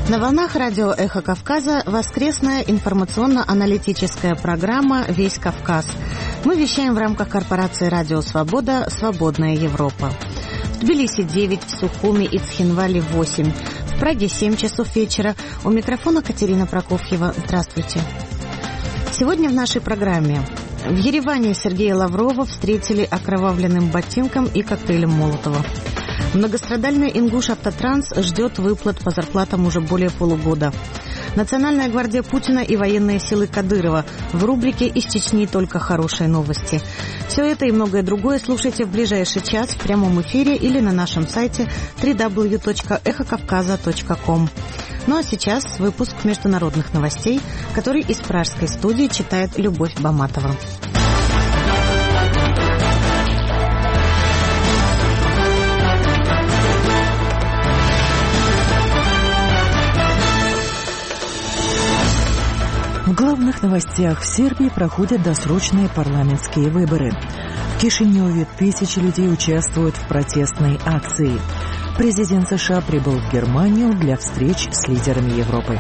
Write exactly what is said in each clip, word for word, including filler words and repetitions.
На волнах радио «Эхо Кавказа» воскресная информационно-аналитическая программа «Весь Кавказ». Мы вещаем в рамках корпорации «Радио Свобода. Свободная Европа». В Тбилиси девять, в Сухуми и Цхинвале восемь, в Праге семь часов вечера. У микрофона Катерина Прокофьева. Здравствуйте. Сегодня в нашей программе. В Ереване Сергея Лаврова встретили окровавленным ботинком и коктейлем Молотова. Многострадальный Ингуш-Автотранс ждет выплат по зарплатам уже более полугода. Национальная гвардия Путина и военные силы Кадырова. В рубрике «Из Чечни только хорошие новости». Все это и многое другое слушайте в ближайший час в прямом эфире или на нашем сайте дабл ю дабл ю дабл ю точка эхо кавказа точка ком. Ну а сейчас выпуск международных новостей, который из пражской студии читает Любовь Баматова. В главных новостях: в Сербии проходят досрочные парламентские выборы. В Кишиневе тысячи людей участвуют в протестной акции. Президент США прибыл в Германию для встреч с лидерами Европы.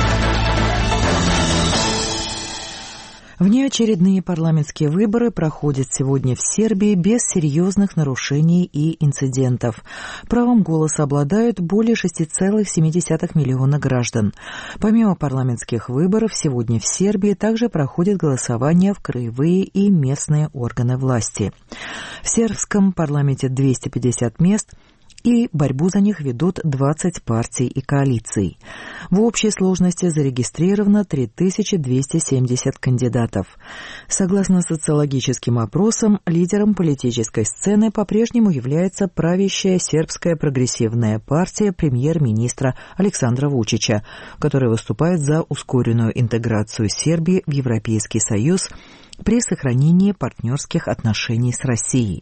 Внеочередные парламентские выборы проходят сегодня в Сербии без серьезных нарушений и инцидентов. Правом голоса обладают более шесть целых семь десятых миллиона граждан. Помимо парламентских выборов, сегодня в Сербии также проходит голосование в краевые и местные органы власти. В сербском парламенте двести пятьдесят мест, и борьбу за них ведут двадцать партий и коалиций. В общей сложности зарегистрировано три тысячи двести семьдесят кандидатов. Согласно социологическим опросам, лидером политической сцены по-прежнему является правящая сербская прогрессивная партия премьер-министра Александра Вучича, которая выступает за ускоренную интеграцию Сербии в Европейский Союз при сохранении партнерских отношений с Россией.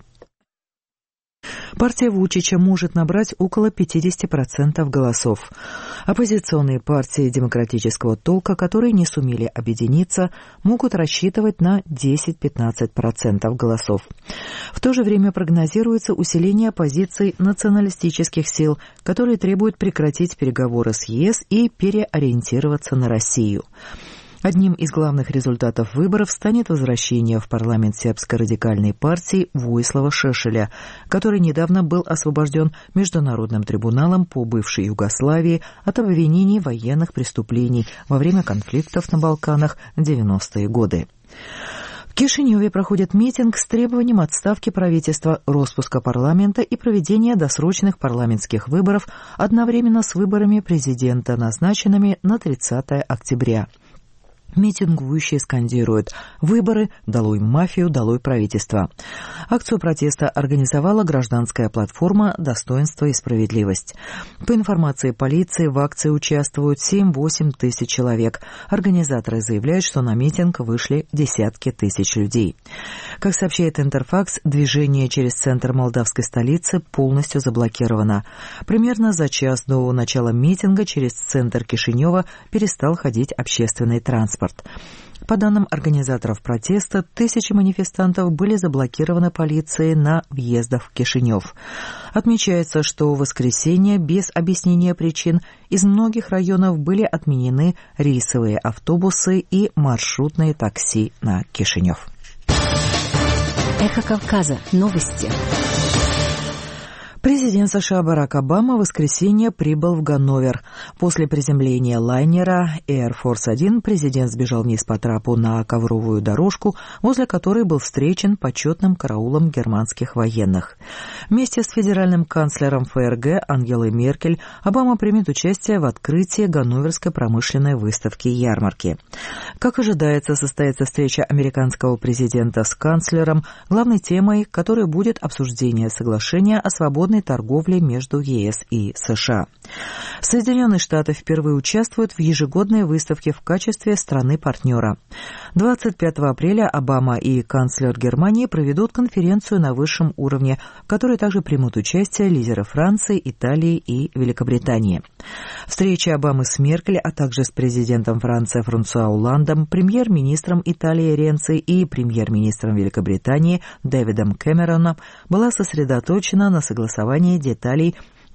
Партия Вучича может набрать около пятьдесят процентов голосов. Оппозиционные партии демократического толка, которые не сумели объединиться, могут рассчитывать на десять-пятнадцать процентов голосов. В то же время прогнозируется усиление позиций националистических сил, которые требуют прекратить переговоры с ЕС и переориентироваться на Россию. Одним из главных результатов выборов станет возвращение в парламент сербской радикальной партии Вуислава Шешеля, который недавно был освобожден Международным трибуналом по бывшей Югославии от обвинений в военных преступлений во время конфликтов на Балканах в девяностые годы. В Кишиневе проходит митинг с требованием отставки правительства, распуска парламента и проведения досрочных парламентских выборов одновременно с выборами президента, назначенными на тридцатое октября. Митингующие скандируют «Выборы! Долой мафию! Долой правительство!». Акцию протеста организовала гражданская платформа «Достоинство и справедливость». По информации полиции, в акции участвуют семь-восемь тысяч человек. Организаторы заявляют, что на митинг вышли десятки тысяч людей. Как сообщает Интерфакс, движение через центр молдавской столицы полностью заблокировано. Примерно за час до начала митинга через центр Кишинева перестал ходить общественный транспорт. По данным организаторов протеста, тысячи манифестантов были заблокированы полицией на въездах в Кишинев. Отмечается, что в воскресенье без объяснения причин из многих районов были отменены рейсовые автобусы и маршрутные такси на Кишинев. Эхо Кавказа. Новости. Президент США Барак Обама в воскресенье прибыл в Ганновер. После приземления лайнера Air Force один президент сбежал вниз по трапу на ковровую дорожку, возле которой был встречен почетным караулом германских военных. Вместе с федеральным канцлером ФРГ Ангелой Меркель Обама примет участие в открытии Ганноверской промышленной выставки и ярмарки. Как ожидается, состоится встреча американского президента с канцлером, главной темой которой будет обсуждение соглашения о свободной торговли между ЕС и США. Соединенные Штаты впервые участвуют в ежегодной выставке в качестве страны-партнера. двадцать пятого апреля Обама и канцлер Германии проведут конференцию на высшем уровне, в которой также примут участие лидеры Франции, Италии и Великобритании. Встреча Обамы с Меркель, а также с президентом Франции Франсуа Олландом, премьер-министром Италии Ренци и премьер-министром Великобритании Дэвидом Кэмероном была сосредоточена на согласовании деталей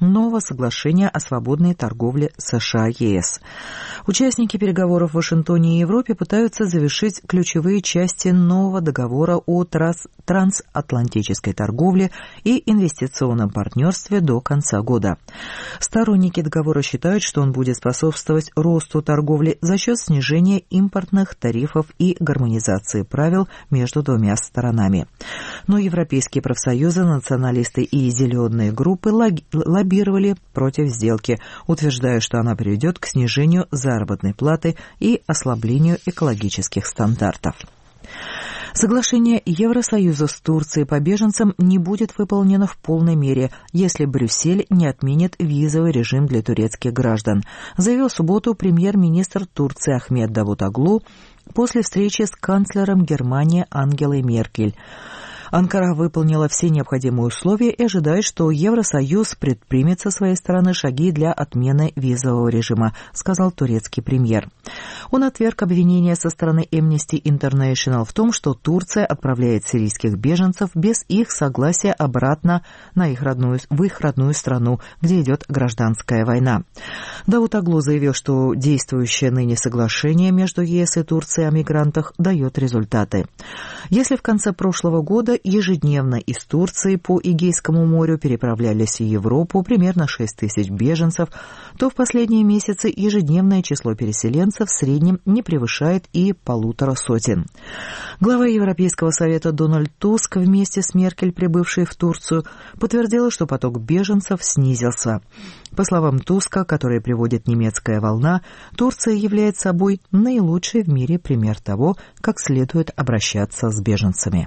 нового соглашения о свободной торговле США-ЕС. Участники переговоров в Вашингтоне и Европе пытаются завершить ключевые части нового договора о трансатлантической торговле и инвестиционном партнерстве до конца года. Сторонники договора считают, что он будет способствовать росту торговли за счет снижения импортных тарифов и гармонизации правил между двумя сторонами. Но европейские профсоюзы, националисты и зеленые группы лоббировали против сделки, утверждая, что она приведет к снижению заработной платы и ослаблению экологических стандартов. Соглашение Евросоюза с Турцией по беженцам не будет выполнено в полной мере, если Брюссель не отменит визовый режим для турецких граждан, заявил в субботу премьер-министр Турции Ахмед Давутоглу после встречи с канцлером Германии Ангелой Меркель. Анкара выполнила все необходимые условия и ожидает, что Евросоюз предпримет со своей стороны шаги для отмены визового режима, сказал турецкий премьер. Он отверг обвинения со стороны Amnesty International в том, что Турция отправляет сирийских беженцев без их согласия обратно на их родную, в их родную страну, где идет гражданская война. Давутоглу заявил, что действующее ныне соглашение между ЕС и Турцией о мигрантах дает результаты. Если в конце прошлого года ежедневно из Турции по Эгейскому морю переправлялись в Европу примерно шесть тысяч беженцев, то в последние месяцы ежедневное число переселенцев в среднем не превышает и полутора сотен. Глава Европейского совета Дональд Туск вместе с Меркель, прибывшей в Турцию, подтвердила, что поток беженцев снизился. По словам Туска, который приводит немецкая волна, Турция является собой наилучший в мире пример того, как следует обращаться с беженцами.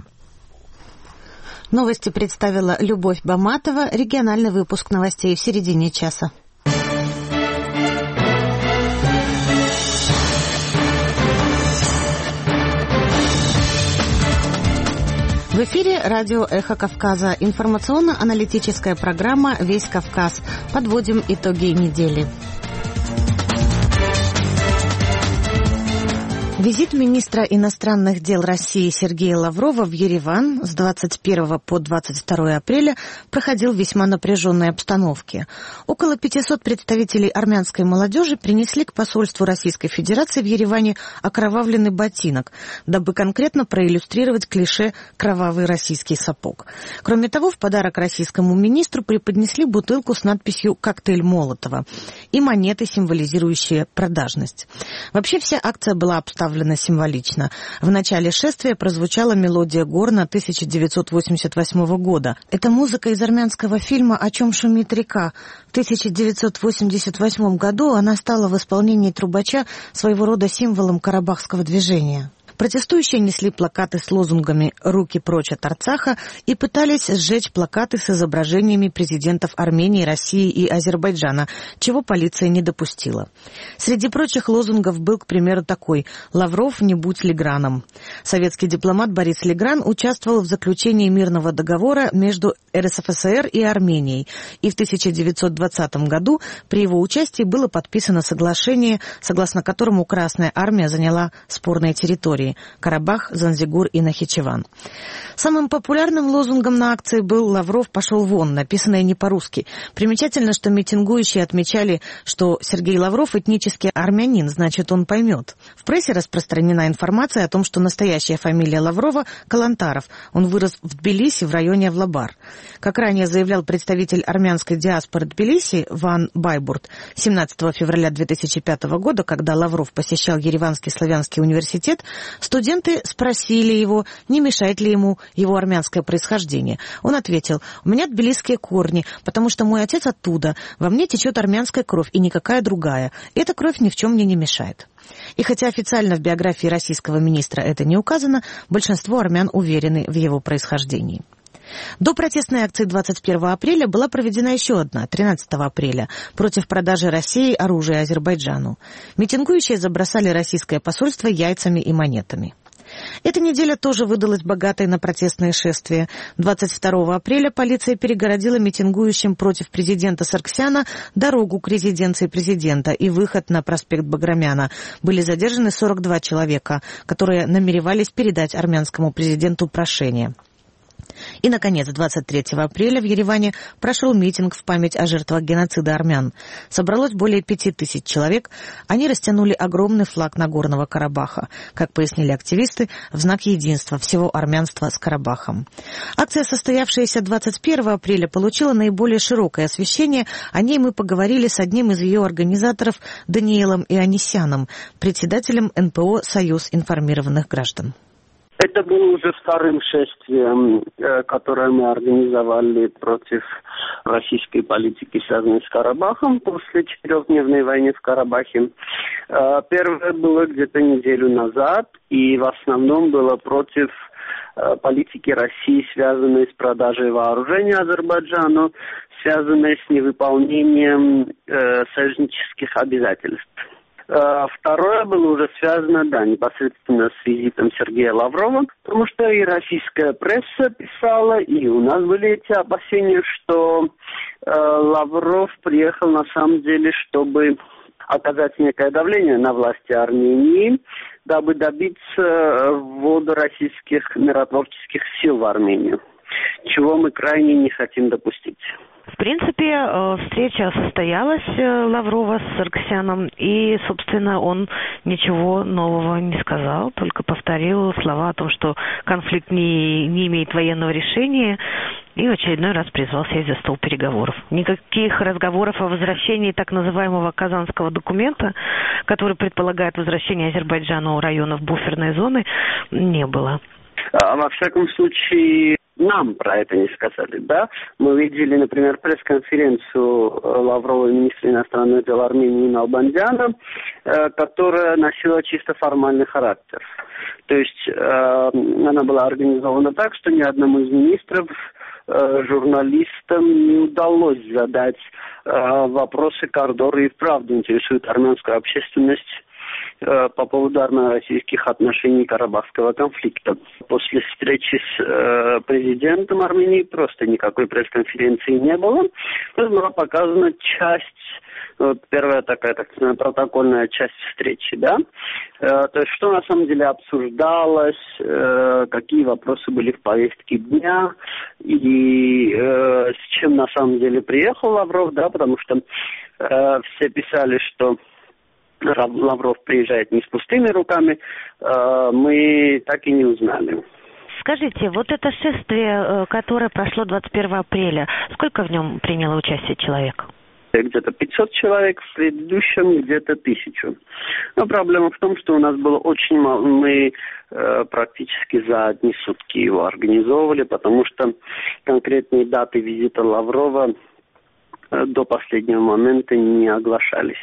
Новости представила Любовь Баматова. Региональный выпуск новостей в середине часа. В эфире радио «Эхо Кавказа». Информационно-аналитическая программа «Весь Кавказ». Подводим итоги недели. Визит министра иностранных дел России Сергея Лаврова в Ереван с двадцать первого по двадцать второе апреля проходил в весьма напряженной обстановке. Около пятисот представителей армянской молодежи принесли к посольству Российской Федерации в Ереване окровавленный ботинок, дабы конкретно проиллюстрировать клише «кровавый российский сапог». Кроме того, в подарок российскому министру преподнесли бутылку с надписью «Коктейль Молотова» и монеты, символизирующие продажность. Вообще вся акция была обставлена символично. В начале шествия прозвучала мелодия горна тысяча девятьсот восемьдесят восьмого года. Это музыка из армянского фильма «О чем шумит река». В тысяча девятьсот восемьдесят восьмом году она стала в исполнении трубача своего рода символом карабахского движения. Протестующие несли плакаты с лозунгами «Руки прочь от Арцаха» и пытались сжечь плакаты с изображениями президентов Армении, России и Азербайджана, чего полиция не допустила. Среди прочих лозунгов был, к примеру, такой «Лавров, не будь Леграном». Советский дипломат Борис Легран участвовал в заключении мирного договора между эр эс эф эс ер и Арменией, и в тысяча девятьсот двадцатом году при его участии было подписано соглашение, согласно которому Красная Армия заняла спорные территории – Карабах, Занзигур и Нахичеван. Самым популярным лозунгом на акции был «Лавров пошел вон», написанное не по-русски. Примечательно, что митингующие отмечали, что Сергей Лавров этнический армянин, значит, он поймет. В прессе распространена информация о том, что настоящая фамилия Лаврова – Калантаров. Он вырос в Тбилиси в районе Авлабар. Как ранее заявлял представитель армянской диаспоры Тбилиси Ван Байбурт, семнадцатого февраля две тысячи пятого года, когда Лавров посещал Ереванский славянский университет, студенты спросили его, не мешает ли ему его армянское происхождение. Он ответил: «У меня тбилисские корни, потому что мой отец оттуда. Во мне течет армянская кровь и никакая другая. Эта кровь ни в чем мне не мешает». И хотя официально в биографии российского министра это не указано, большинство армян уверены в его происхождении. До протестной акции двадцать первого апреля была проведена еще одна, тринадцатого апреля, против продажи России оружия Азербайджану. Митингующие забросали российское посольство яйцами и монетами. Эта неделя тоже выдалась богатой на протестные шествия. двадцать второго апреля полиция перегородила митингующим против президента Сарксяна дорогу к резиденции президента и выход на проспект Баграмяна. Были задержаны сорок два человека, которые намеревались передать армянскому президенту прошение. И, наконец, двадцать третьего апреля в Ереване прошел митинг в память о жертвах геноцида армян. Собралось более пяти тысяч человек. Они растянули огромный флаг Нагорного Карабаха, как пояснили активисты, в знак единства всего армянства с Карабахом. Акция, состоявшаяся двадцать первого апреля, получила наиболее широкое освещение. О ней мы поговорили с одним из ее организаторов Даниилом Ионисяном, председателем эн пэ о «Союз информированных граждан». Это было уже вторым шествием, которое мы организовали против российской политики, связанной с Карабахом, после четырехдневной войны в Карабахе. Первое было где-то неделю назад, и в основном было против политики России, связанной с продажей вооружения Азербайджану, связанной с невыполнением союзнических обязательств. Второе было уже связано, да, непосредственно с визитом Сергея Лаврова, потому что и российская пресса писала, и у нас были эти опасения, что э, Лавров приехал на самом деле, чтобы оказать некое давление на власти Армении, дабы добиться ввода российских миротворческих сил в Армению, чего мы крайне не хотим допустить. В принципе, встреча состоялась Лаврова с Саргсяном, и, собственно, он ничего нового не сказал, только повторил слова о том, что конфликт не, не имеет военного решения, и в очередной раз призвал сесть за стол переговоров. Никаких разговоров о возвращении так называемого Казанского документа, который предполагает возвращение Азербайджана у районов буферной зоны, не было. А, во всяком случае, нам про это не сказали, да? Мы видели, например, пресс-конференцию Лаврова, министра иностранных дел Армении Налбандяна, которая носила чисто формальный характер. То есть она была организована так, что ни одному из министров, журналистам не удалось задать вопросы, которые и вправду интересуют армянскую общественность по поводу армяно-российских отношений Карабахского конфликта. После встречи с э, президентом Армении просто никакой пресс-конференции не было. Тут была показана часть, вот первая такая, так сказать, протокольная часть встречи, да. Э, то есть, что на самом деле обсуждалось, э, какие вопросы были в повестке дня, и э, с чем на самом деле приехал Лавров, да, потому что э, все писали, что Лавров приезжает не с пустыми руками, мы так и не узнали. Скажите, вот это шествие, которое прошло двадцать первого апреля, сколько в нем приняло участие человек? Где-то пятьсот человек, в предыдущем где-то тысячу. Но проблема в том, что у нас было очень мало, мы э, практически за одни сутки его организовывали, потому что конкретные даты визита Лаврова э, до последнего момента не оглашались.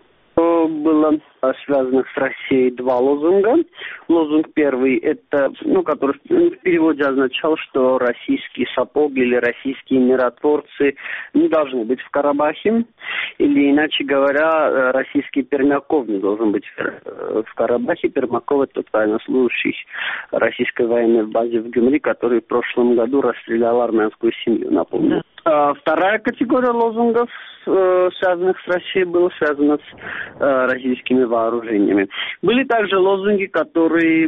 Было связано с Россией два лозунга. Лозунг первый, это, ну, который в переводе означал, что российские сапоги или российские миротворцы не должны быть в Карабахе. Или, иначе говоря, российский Пермяков не должен быть в Карабахе. Пермяков — это военнослужащий российской военной базы в Гюмри, который в прошлом году расстрелял армянскую семью, напомню. Да. Вторая категория лозунгов, связанных с Россией, была связана с российскими вооружениями. Были также лозунги, которые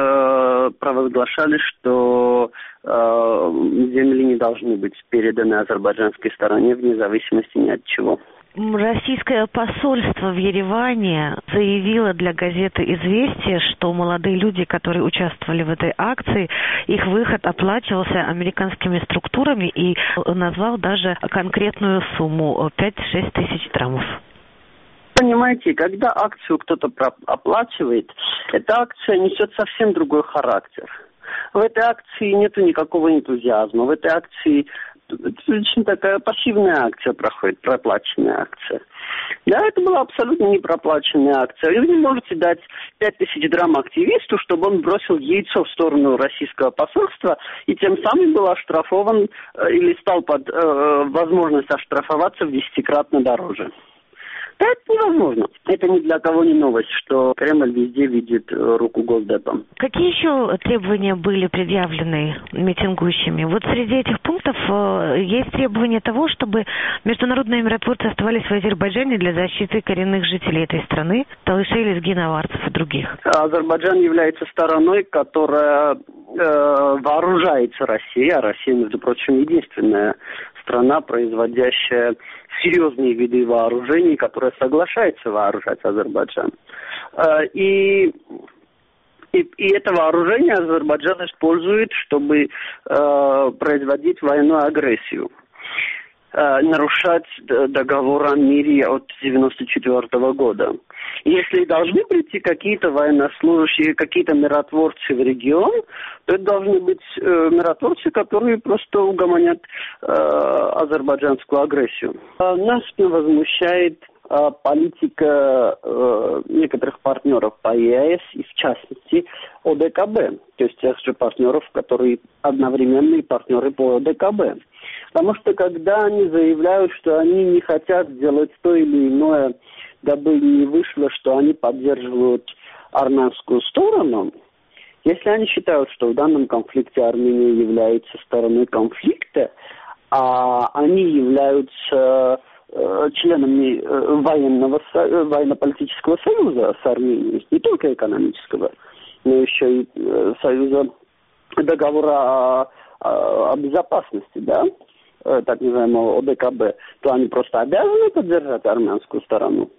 э, провозглашали, что э, земли не должны быть переданы азербайджанской стороне вне зависимости ни от чего. Российское посольство в Ереване заявило для газеты «Известия», что молодые люди, которые участвовали в этой акции, их выход оплачивался американскими структурами, и назвал даже конкретную сумму – пять-шесть тысяч драмов. Понимаете, когда акцию кто-то оплачивает, эта акция несет совсем другой характер. В этой акции нет никакого энтузиазма, в этой акции очень такая пассивная акция проходит, проплаченная акция. Да, это была абсолютно не проплаченная акция. Вы не можете дать пять тысяч драм активисту, чтобы он бросил яйцо в сторону российского посольства и тем самым был оштрафован э, или стал под э, возможность оштрафоваться в десятикратно дороже. Это невозможно. Это ни для кого не новость, что Кремль везде видит руку Госдепа. Какие еще требования были предъявлены митингующими? Вот среди этих пунктов есть требование того, чтобы международные миротворцы оставались в Азербайджане для защиты коренных жителей этой страны, талышей, лезгин, аварцев и других. Азербайджан является стороной, которая вооружается Россия, а Россия, между прочим, единственная страна, производящая серьезные виды вооружений, которая соглашается вооружать Азербайджан. И, и, и это вооружение Азербайджан использует, чтобы производить военную агрессию, нарушать договор о мире от девяносто четвёртого года. Если должны прийти какие-то военнослужащие, какие-то миротворцы в регион, то это должны быть э, миротворцы, которые просто угомонят э, азербайджанскую агрессию. А нас возмущает э, политика э, некоторых партнеров по ЕАЭС, и в частности ОДКБ, то есть тех же партнеров, которые одновременные партнеры по ОДКБ. Потому что когда они заявляют, что они не хотят сделать то или иное, дабы не вышло, что они поддерживают армянскую сторону, если они считают, что в данном конфликте Армения является стороной конфликта, а они являются э, членами э, военного, э, военно-политического союза с Арменией, не только экономического, но еще и э, союза договора о, о, о безопасности, да, э, так называемого ОДКБ, то они просто обязаны поддержать армянскую сторону.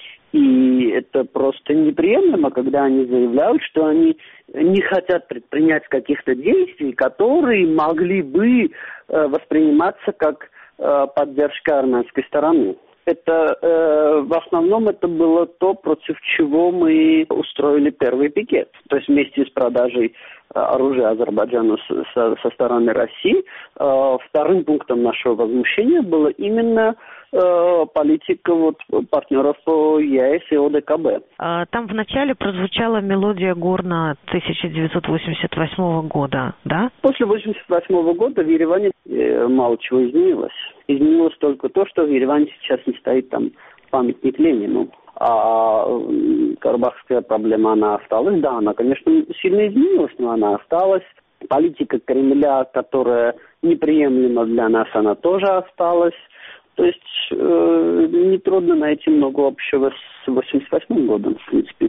И это просто неприемлемо, когда они заявляют, что они не хотят предпринять каких-то действий, которые могли бы э, восприниматься как э, поддержка армянской стороны. Это это, в основном это было то, против чего мы устроили первый пикет. То есть вместе с продажей оружия Азербайджану со, со стороны России, вторым пунктом нашего возмущения было именно политика вот, партнеров по ЕАЭС и ОДКБ. Там вначале прозвучала мелодия горна тысяча девятьсот восемьдесят восьмого года, да? После восемьдесят восьмого года в Ереване мало чего изменилось. Изменилось только то, что в Ереване сейчас не стоит там памятник Ленину. А карабахская проблема, она осталась. Да, она, конечно, сильно изменилась, но она осталась. Политика Кремля, которая неприемлема для нас, она тоже осталась. То есть э, нетрудно найти много общего с восемьдесят восьмым годом, в принципе.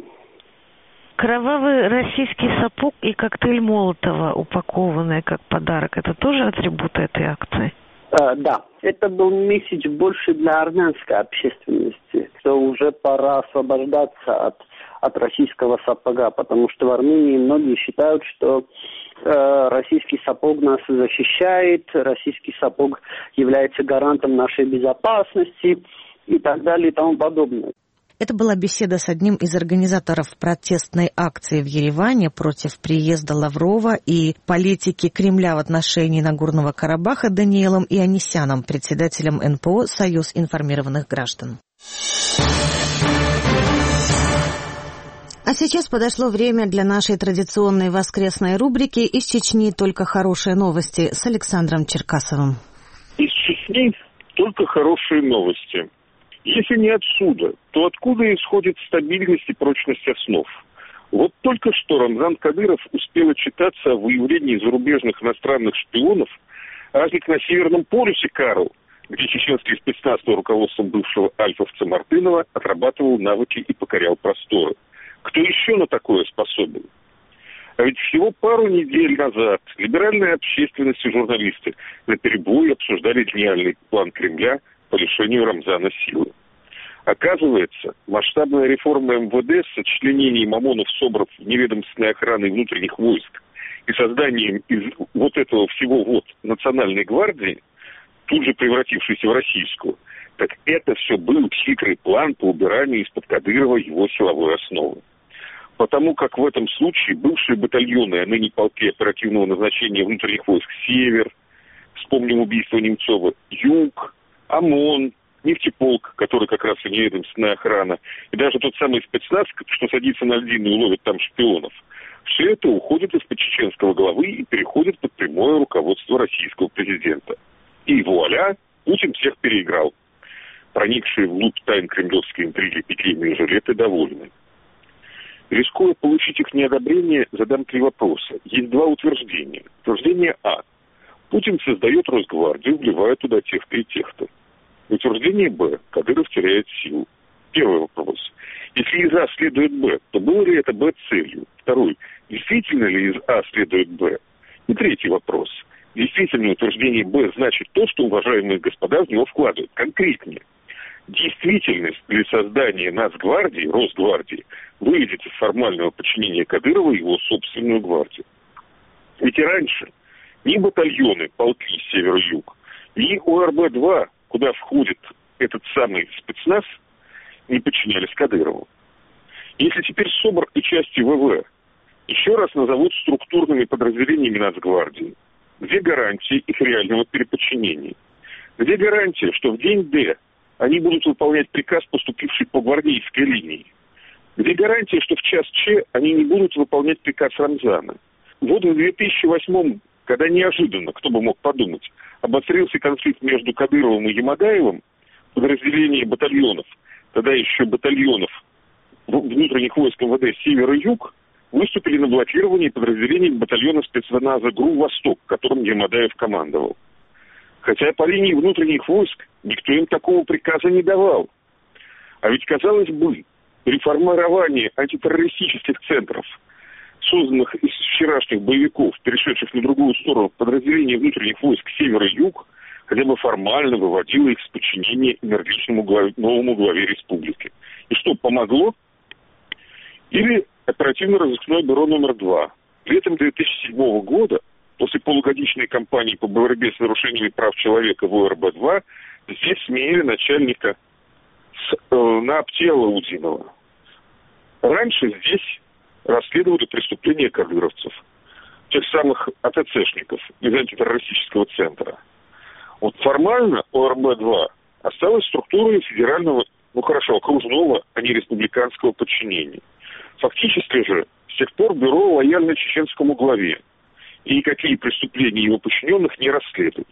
Кровавый российский сапог и коктейль Молотова, упакованный как подарок, это тоже атрибуты этой акции? Э, да, это был месседж больше для армянской общественности, что уже пора освобождаться от, от российского сапога, потому что в Армении многие считают, что э, российский сапог нас защищает, российский сапог является гарантом нашей безопасности и так далее и тому подобное. Это была беседа с одним из организаторов протестной акции в Ереване против приезда Лаврова и политики Кремля в отношении Нагорного Карабаха Даниилом Ионисяном, председателем эн пэ о «Союз информированных граждан». А сейчас подошло время для нашей традиционной воскресной рубрики «Из Чечни только хорошие новости» с Александром Черкасовым. Из Чечни только хорошие новости. Если не отсюда, то откуда исходит стабильность и прочность основ? Вот только что Рамзан Кадыров успел отчитаться о выявлении зарубежных иностранных шпионов аж на Северном полюсе Карл, где чеченский спецназ под руководством бывшего альфовца Мартынова отрабатывал навыки и покорял просторы. Кто еще на такое способен? А ведь всего пару недель назад либеральная общественность и журналисты наперебой обсуждали гениальный план Кремля по лишению Рамзана силы. Оказывается, масштабная реформа эм вэ дэ с сочленением ОМОНов, СОБРов, неведомственной охраны внутренних войск и созданием из вот этого всего вот национальной гвардии, тут же превратившейся в российскую, так это все был хитрый план по убиранию из-под Кадырова его силовой основы. Потому как в этом случае бывшие батальоны, а ныне полки оперативного назначения внутренних войск «Север», вспомним убийство Немцова, «Юг», ОМОН, нефтеполк, который как раз и неведомственная охрана, и даже тот самый спецназ, что садится на льдину и ловит там шпионов, все это уходит из-под чеченского главы и переходит под прямое руководство российского президента. И вуаля, Путин всех переиграл. Проникшие вглубь тайн кремлевской интриги пикейные жилеты довольны. Рискуя получить их неодобрение, задам три вопроса. Есть два утверждения. Утверждение А. Путин создает Росгвардию, вливая туда тех-то и тех-то. Утверждение Б. Кадыров теряет силу. Первый вопрос. Если из А следует Б, то было ли это Б целью? Второй. Действительно ли из А следует Б? И третий вопрос. Действительно утверждение Б значит то, что уважаемые господа в него вкладывают. Конкретнее. Действительность для создания Нацгвардии, Росгвардии, выведет из формального подчинения Кадырова его собственную гвардию. Ведь и раньше ни батальоны, полки север-юг, ни О Р Б-два, куда входит этот самый спецназ, не подчинялись Кадырову. Если теперь СОБР и части В В еще раз назовут структурными подразделениями Нацгвардии, где гарантии их реального переподчинения? Где гарантия, что в день Д они будут выполнять приказ, поступивший по гвардейской линии? Где гарантия, что в час Ч они не будут выполнять приказ Рамзана? Вот в две тысячи восьмом, когда неожиданно, кто бы мог подумать, обострился конфликт между Кадыровым и Ямадаевым, подразделение батальонов, тогда еще батальонов внутренних войск М В Д «Север» и «Юг», выступили на блокировании подразделений батальона спецназа ГРУ «Восток», которым Ямадаев командовал. Хотя по линии внутренних войск никто им такого приказа не давал. А ведь, казалось бы, реформирование антитеррористических центров, созданных из вчерашних боевиков, перешедших на другую сторону подразделения внутренних войск «Север» и «Юг», хотя бы формально выводило их с подчинения энергичному главе, новому главе республики. И что, помогло? Или оперативно-розыскное бюро номер два. Летом две тысячи седьмого года, после полугодичной кампании по борьбе с нарушениями прав человека в О Р Б-два, здесь сменили начальника с, э, на Аптела Удинова. Раньше здесь расследовали преступления кадыровцев, тех самых А Т Цшников из антитеррористического центра. Вот формально О Р Б-два осталась структурой федерального, ну хорошо, окружного, а не республиканского подчинения. Фактически же с тех пор бюро лояльно чеченскому главе, и никакие преступления его подчиненных не расследуют.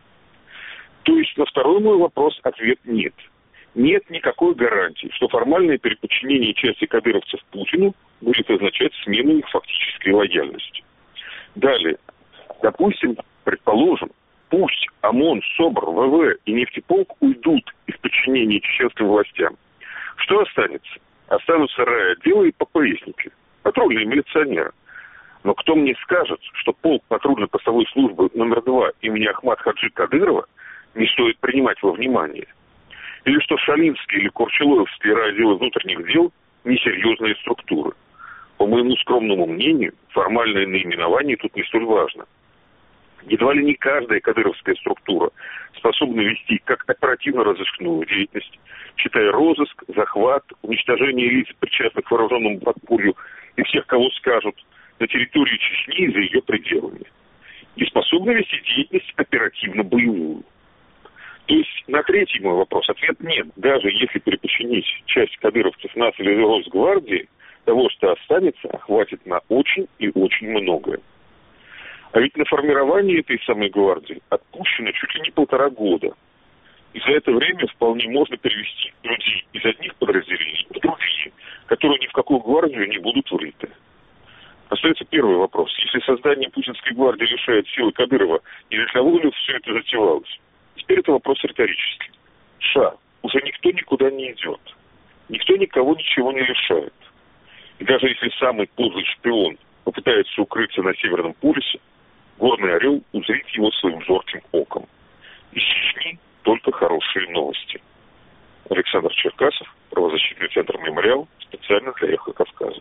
То есть на второй мой вопрос ответ нет. Нет никакой гарантии, что формальное переподчинение части кадыровцев Путину будет означать смену их фактической лояльности. Далее, допустим, предположим, пусть ОМОН, СОБР, В В и нефтеполк уйдут из подчинения чеченским властям. Что останется? Останутся райотделы и П П Эсники, патрульные милиционеры. Но кто мне скажет, что полк патрульно-постовой службы номер два имени Ахмад Хаджи Кадырова не стоит принимать во внимание? Или что Шалинские или Курчелоевские райотделы внутренних дел несерьезные структуры? По моему скромному мнению, формальное наименование тут не столь важно. Едва ли не каждая кадыровская структура способна вести как оперативно-розыскную деятельность, читая розыск, захват, уничтожение лиц, причастных к вооруженному подпулью, и всех, кого скажут, на территории Чечни и за ее пределами. И способна вести деятельность оперативно-боевую. То есть на третий мой вопрос ответ нет. Даже если переподчинить часть кадыровцев нас или Росгвардии, того, что останется, хватит на очень и очень многое. А ведь на формирование этой самой гвардии отпущено чуть ли не полтора года. И за это время вполне можно перевести людей из одних подразделений в другие, которые ни в какую гвардию не будут врыты. Остается первый вопрос. Если создание путинской гвардии лишает силы Кадырова, не для того ли все это затевалось? Теперь это вопрос риторический. Ша, уже никто никуда не идет. Никто никого ничего не лишает. И даже если самый подлый шпион попытается укрыться на Северном полюсе, Горный Орел узрит его своим зорким оком. Из Чечни только хорошие новости. Александр Черкасов, правозащитный центр «Мемориал», специально для «Эхо Кавказа».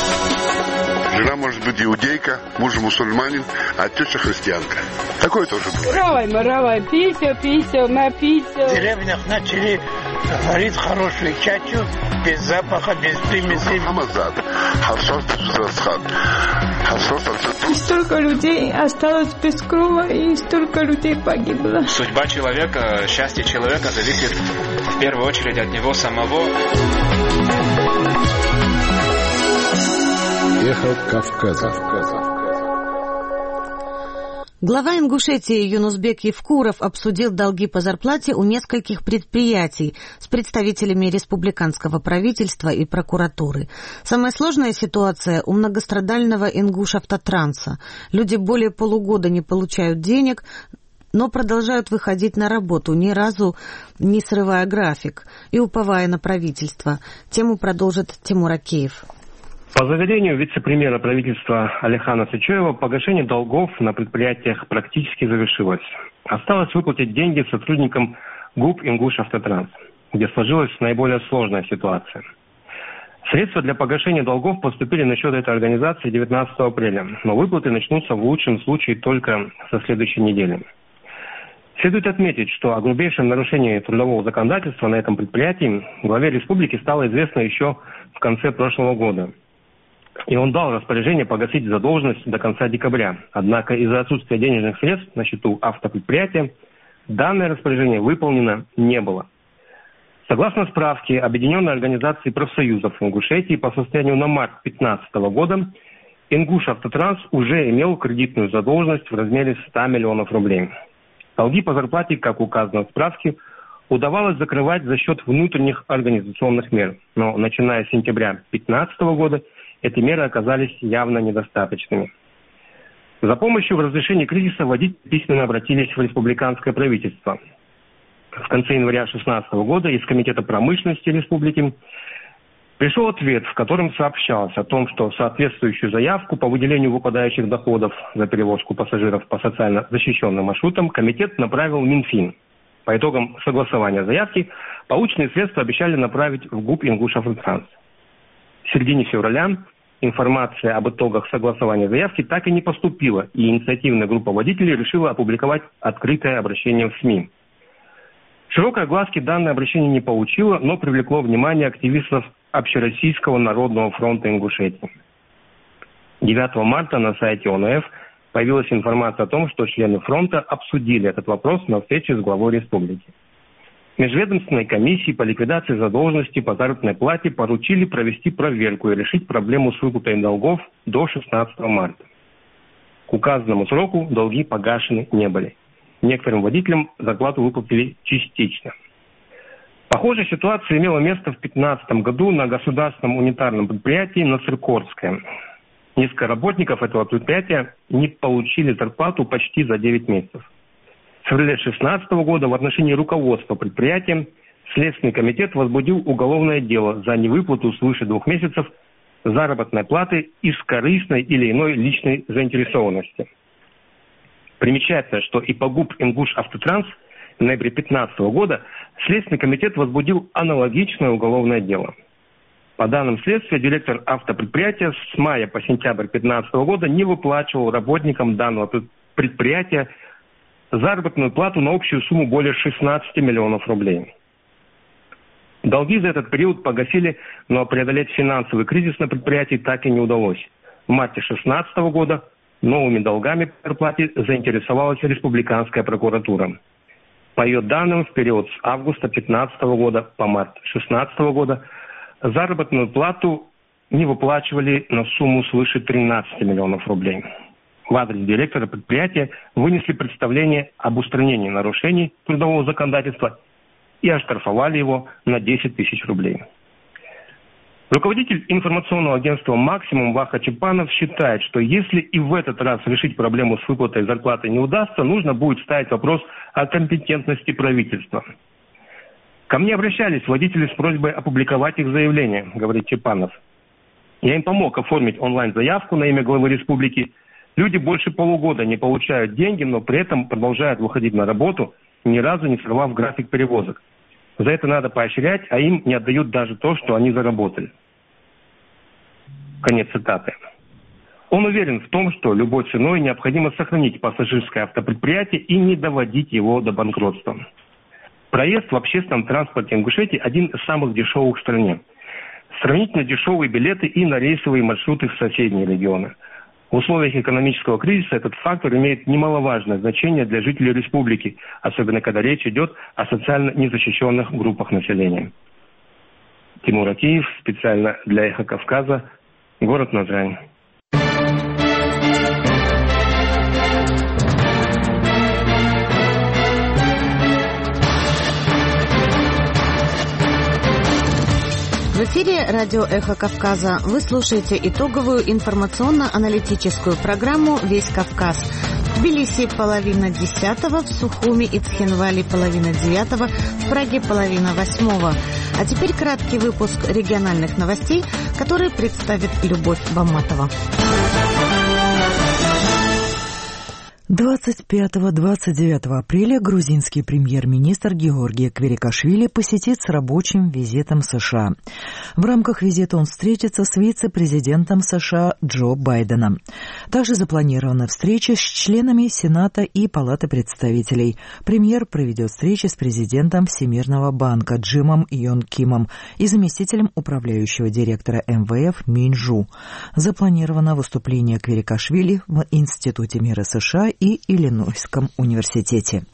Жена может быть иудейка, муж мусульманин, а теща христианка. Такое тоже бывает. Равай, маравай, пися, пися, напися. В деревнях начали варить хорошую чачу, без запаха, без примеси. Хамазад, Хавсос Расхан, Хавсос. Столько людей осталось без крова, и столько людей погибло. Судьба человека, счастье человека зависит в первую очередь от него самого. Эхо Кавказа. Глава Ингушетии Юнусбек Евкуров обсудил долги по зарплате у нескольких предприятий с представителями республиканского правительства и прокуратуры. Самая сложная ситуация у многострадального Ингушавтотранса. Люди более полугода не получают денег, но продолжают выходить на работу, ни разу не срывая график и уповая на правительство. Тему продолжит Тимур Акеев. По заверению вице-премьера правительства Алихана Сычоева, погашение долгов на предприятиях практически завершилось. Осталось выплатить деньги сотрудникам ГУП «Ингушавтотранс», где сложилась наиболее сложная ситуация. Средства для погашения долгов поступили на счет этой организации девятнадцатого апреля, но выплаты начнутся в лучшем случае только со следующей недели. Следует отметить, что о грубейшем нарушении трудового законодательства на этом предприятии главе республики стало известно еще в конце прошлого года. И он дал распоряжение погасить задолженность до конца декабря. Однако из-за отсутствия денежных средств на счету автопредприятия данное распоряжение выполнено не было. Согласно справке Объединенной организации профсоюзов Ингушетии, по состоянию на март две тысячи пятнадцатого года Ингушавтотранс уже имел кредитную задолженность в размере ста миллионов рублей. Долги по зарплате, как указано в справке, удавалось закрывать за счет внутренних организационных мер. Но начиная с сентября две тысячи пятнадцатого года эти меры оказались явно недостаточными. За помощью в разрешении кризиса водители письменно обратились в республиканское правительство. В конце января две тысячи шестнадцатого года из Комитета промышленности республики пришел ответ, в котором сообщалось о том, что соответствующую заявку по выделению выпадающих доходов за перевозку пассажиров по социально защищенным маршрутам комитет направил в Минфин. По итогам согласования заявки полученные средства обещали направить в ГУП «Ингушавтотранс». В середине февраля информация об итогах согласования заявки так и не поступила, и инициативная группа водителей решила опубликовать открытое обращение в СМИ. Широкой огласки данное обращение не получило, но привлекло внимание активистов Общероссийского народного фронта Ингушетии. девятого марта на сайте О Н Ф появилась информация о том, что члены фронта обсудили этот вопрос на встрече с главой республики. Межведомственной комиссии по ликвидации задолженности по заработной плате поручили провести проверку и решить проблему с выплатой долгов до шестнадцатого марта. К указанному сроку долги погашены не были. Некоторым водителям зарплату выплатили частично. Похожая ситуация имела место в две тысячи пятнадцатом году на государственном унитарном предприятии «Нациркорское». Несколько работников этого предприятия не получили зарплату почти за девять месяцев. В феврале две тысячи шестнадцатого года в отношении руководства предприятия Следственный комитет возбудил уголовное дело за невыплату свыше двух месяцев заработной платы из корыстной или иной личной заинтересованности. Примечательно, что и по ГУП «Ингушавтотранс» в ноябре две тысячи пятнадцатого года Следственный комитет возбудил аналогичное уголовное дело. По данным следствия, директор автопредприятия с мая по сентябрь две тысячи пятнадцатого года не выплачивал работникам данного предприятия заработную плату на общую сумму более шестнадцати миллионов рублей. Долги за этот период погасили, но преодолеть финансовый кризис на предприятии так и не удалось. В марте две тысячи шестнадцатого года новыми долгами по зарплате заинтересовалась республиканская прокуратура. По ее данным, в период с августа две тысячи пятнадцатого года по март две тысячи шестнадцатого года заработную плату не выплачивали на сумму свыше тринадцати миллионов рублей. В адрес директора предприятия вынесли представление об устранении нарушений трудового законодательства и оштрафовали его на десять тысяч рублей. Руководитель информационного агентства «Максимум» Ваха Чепанов считает, что если и в этот раз решить проблему с выплатой зарплаты не удастся, нужно будет ставить вопрос о компетентности правительства. Ко мне обращались водители с просьбой опубликовать их заявление, говорит Чепанов. Я им помог оформить онлайн-заявку на имя главы республики. Люди больше полугода не получают деньги, но при этом продолжают выходить на работу, ни разу не сорвав график перевозок. За это надо поощрять, а им не отдают даже то, что они заработали. Конец цитаты. Он уверен в том, что любой ценой необходимо сохранить пассажирское автопредприятие и не доводить его до банкротства. Проезд в общественном транспорте Ингушетии один из самых дешевых в стране. Сравнительно дешевые билеты и на рейсовые маршруты в соседние регионы. В условиях экономического кризиса этот фактор имеет немаловажное значение для жителей республики, особенно когда речь идет о социально незащищенных группах населения. Тимур Акиев, специально для «Эхо Кавказа», город Назрань. В эфире радио «Эхо Кавказа». Вы слушаете итоговую информационно-аналитическую программу «Весь Кавказ». В Тбилиси половина десятого, в Сухуми и Цхинвале половина девятого, в Праге половина восьмого. А теперь краткий выпуск региональных новостей, который представит Любовь Баматова. двадцать пятого — двадцать девятого апреля грузинский премьер-министр Георгий Кверикашвили посетит с рабочим визитом США. В рамках визита он встретится с вице-президентом США Джо Байденом. Также запланирована встреча с членами Сената и Палаты представителей. Премьер проведет встречи с президентом Всемирного банка Джимом Йон Кимом и заместителем управляющего директора эм вэ эф Минджу. Запланировано выступление Кверикашвили в Институте мира США и Иллинойском университете.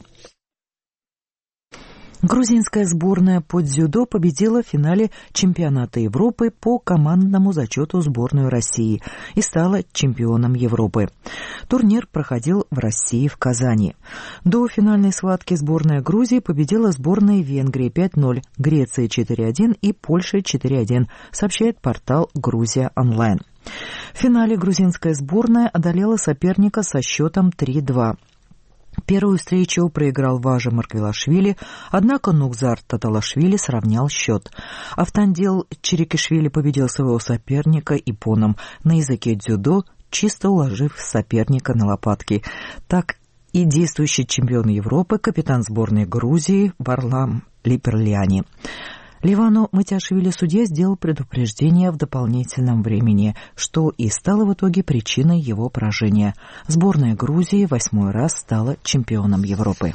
Грузинская сборная по дзюдо победила в финале чемпионата Европы по командному зачету сборную России и стала чемпионом Европы. Турнир проходил в России, в Казани. До финальной схватки сборная Грузии победила сборные Венгрии пять ноль, Греции четыре один и Польши четыре один, сообщает портал «Грузия онлайн». В финале грузинская сборная одолела соперника со счетом три два. Первую встречу проиграл Важа Марквелашвили, однако Нукзар Таталашвили сравнял счет. Автандил Чирикишвили победил своего соперника иппоном, на языке дзюдо чисто уложив соперника на лопатки. Так и действующий чемпион Европы, капитан сборной Грузии Варлам Липерлиани. Ливану Матяшвили судья сделал предупреждение в дополнительном времени, что и стало в итоге причиной его поражения. Сборная Грузии восьмой раз стала чемпионом Европы.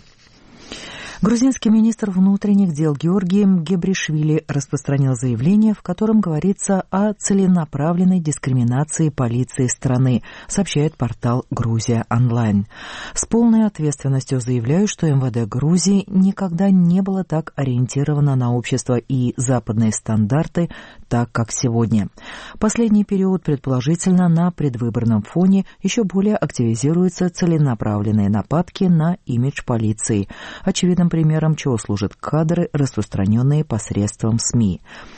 Грузинский министр внутренних дел Георгий Мгебришвили распространил заявление, в котором говорится о целенаправленной дискриминации полиции страны, сообщает портал «Грузия онлайн». С полной ответственностью заявляю, что эм вэ дэ Грузии никогда не было так ориентировано на общество и западные стандарты, так как сегодня. Последний период, предположительно, на предвыборном фоне еще более активизируются целенаправленные нападки на имидж полиции. Очевидным примером чего служат кадры, распространенные посредством СМИ.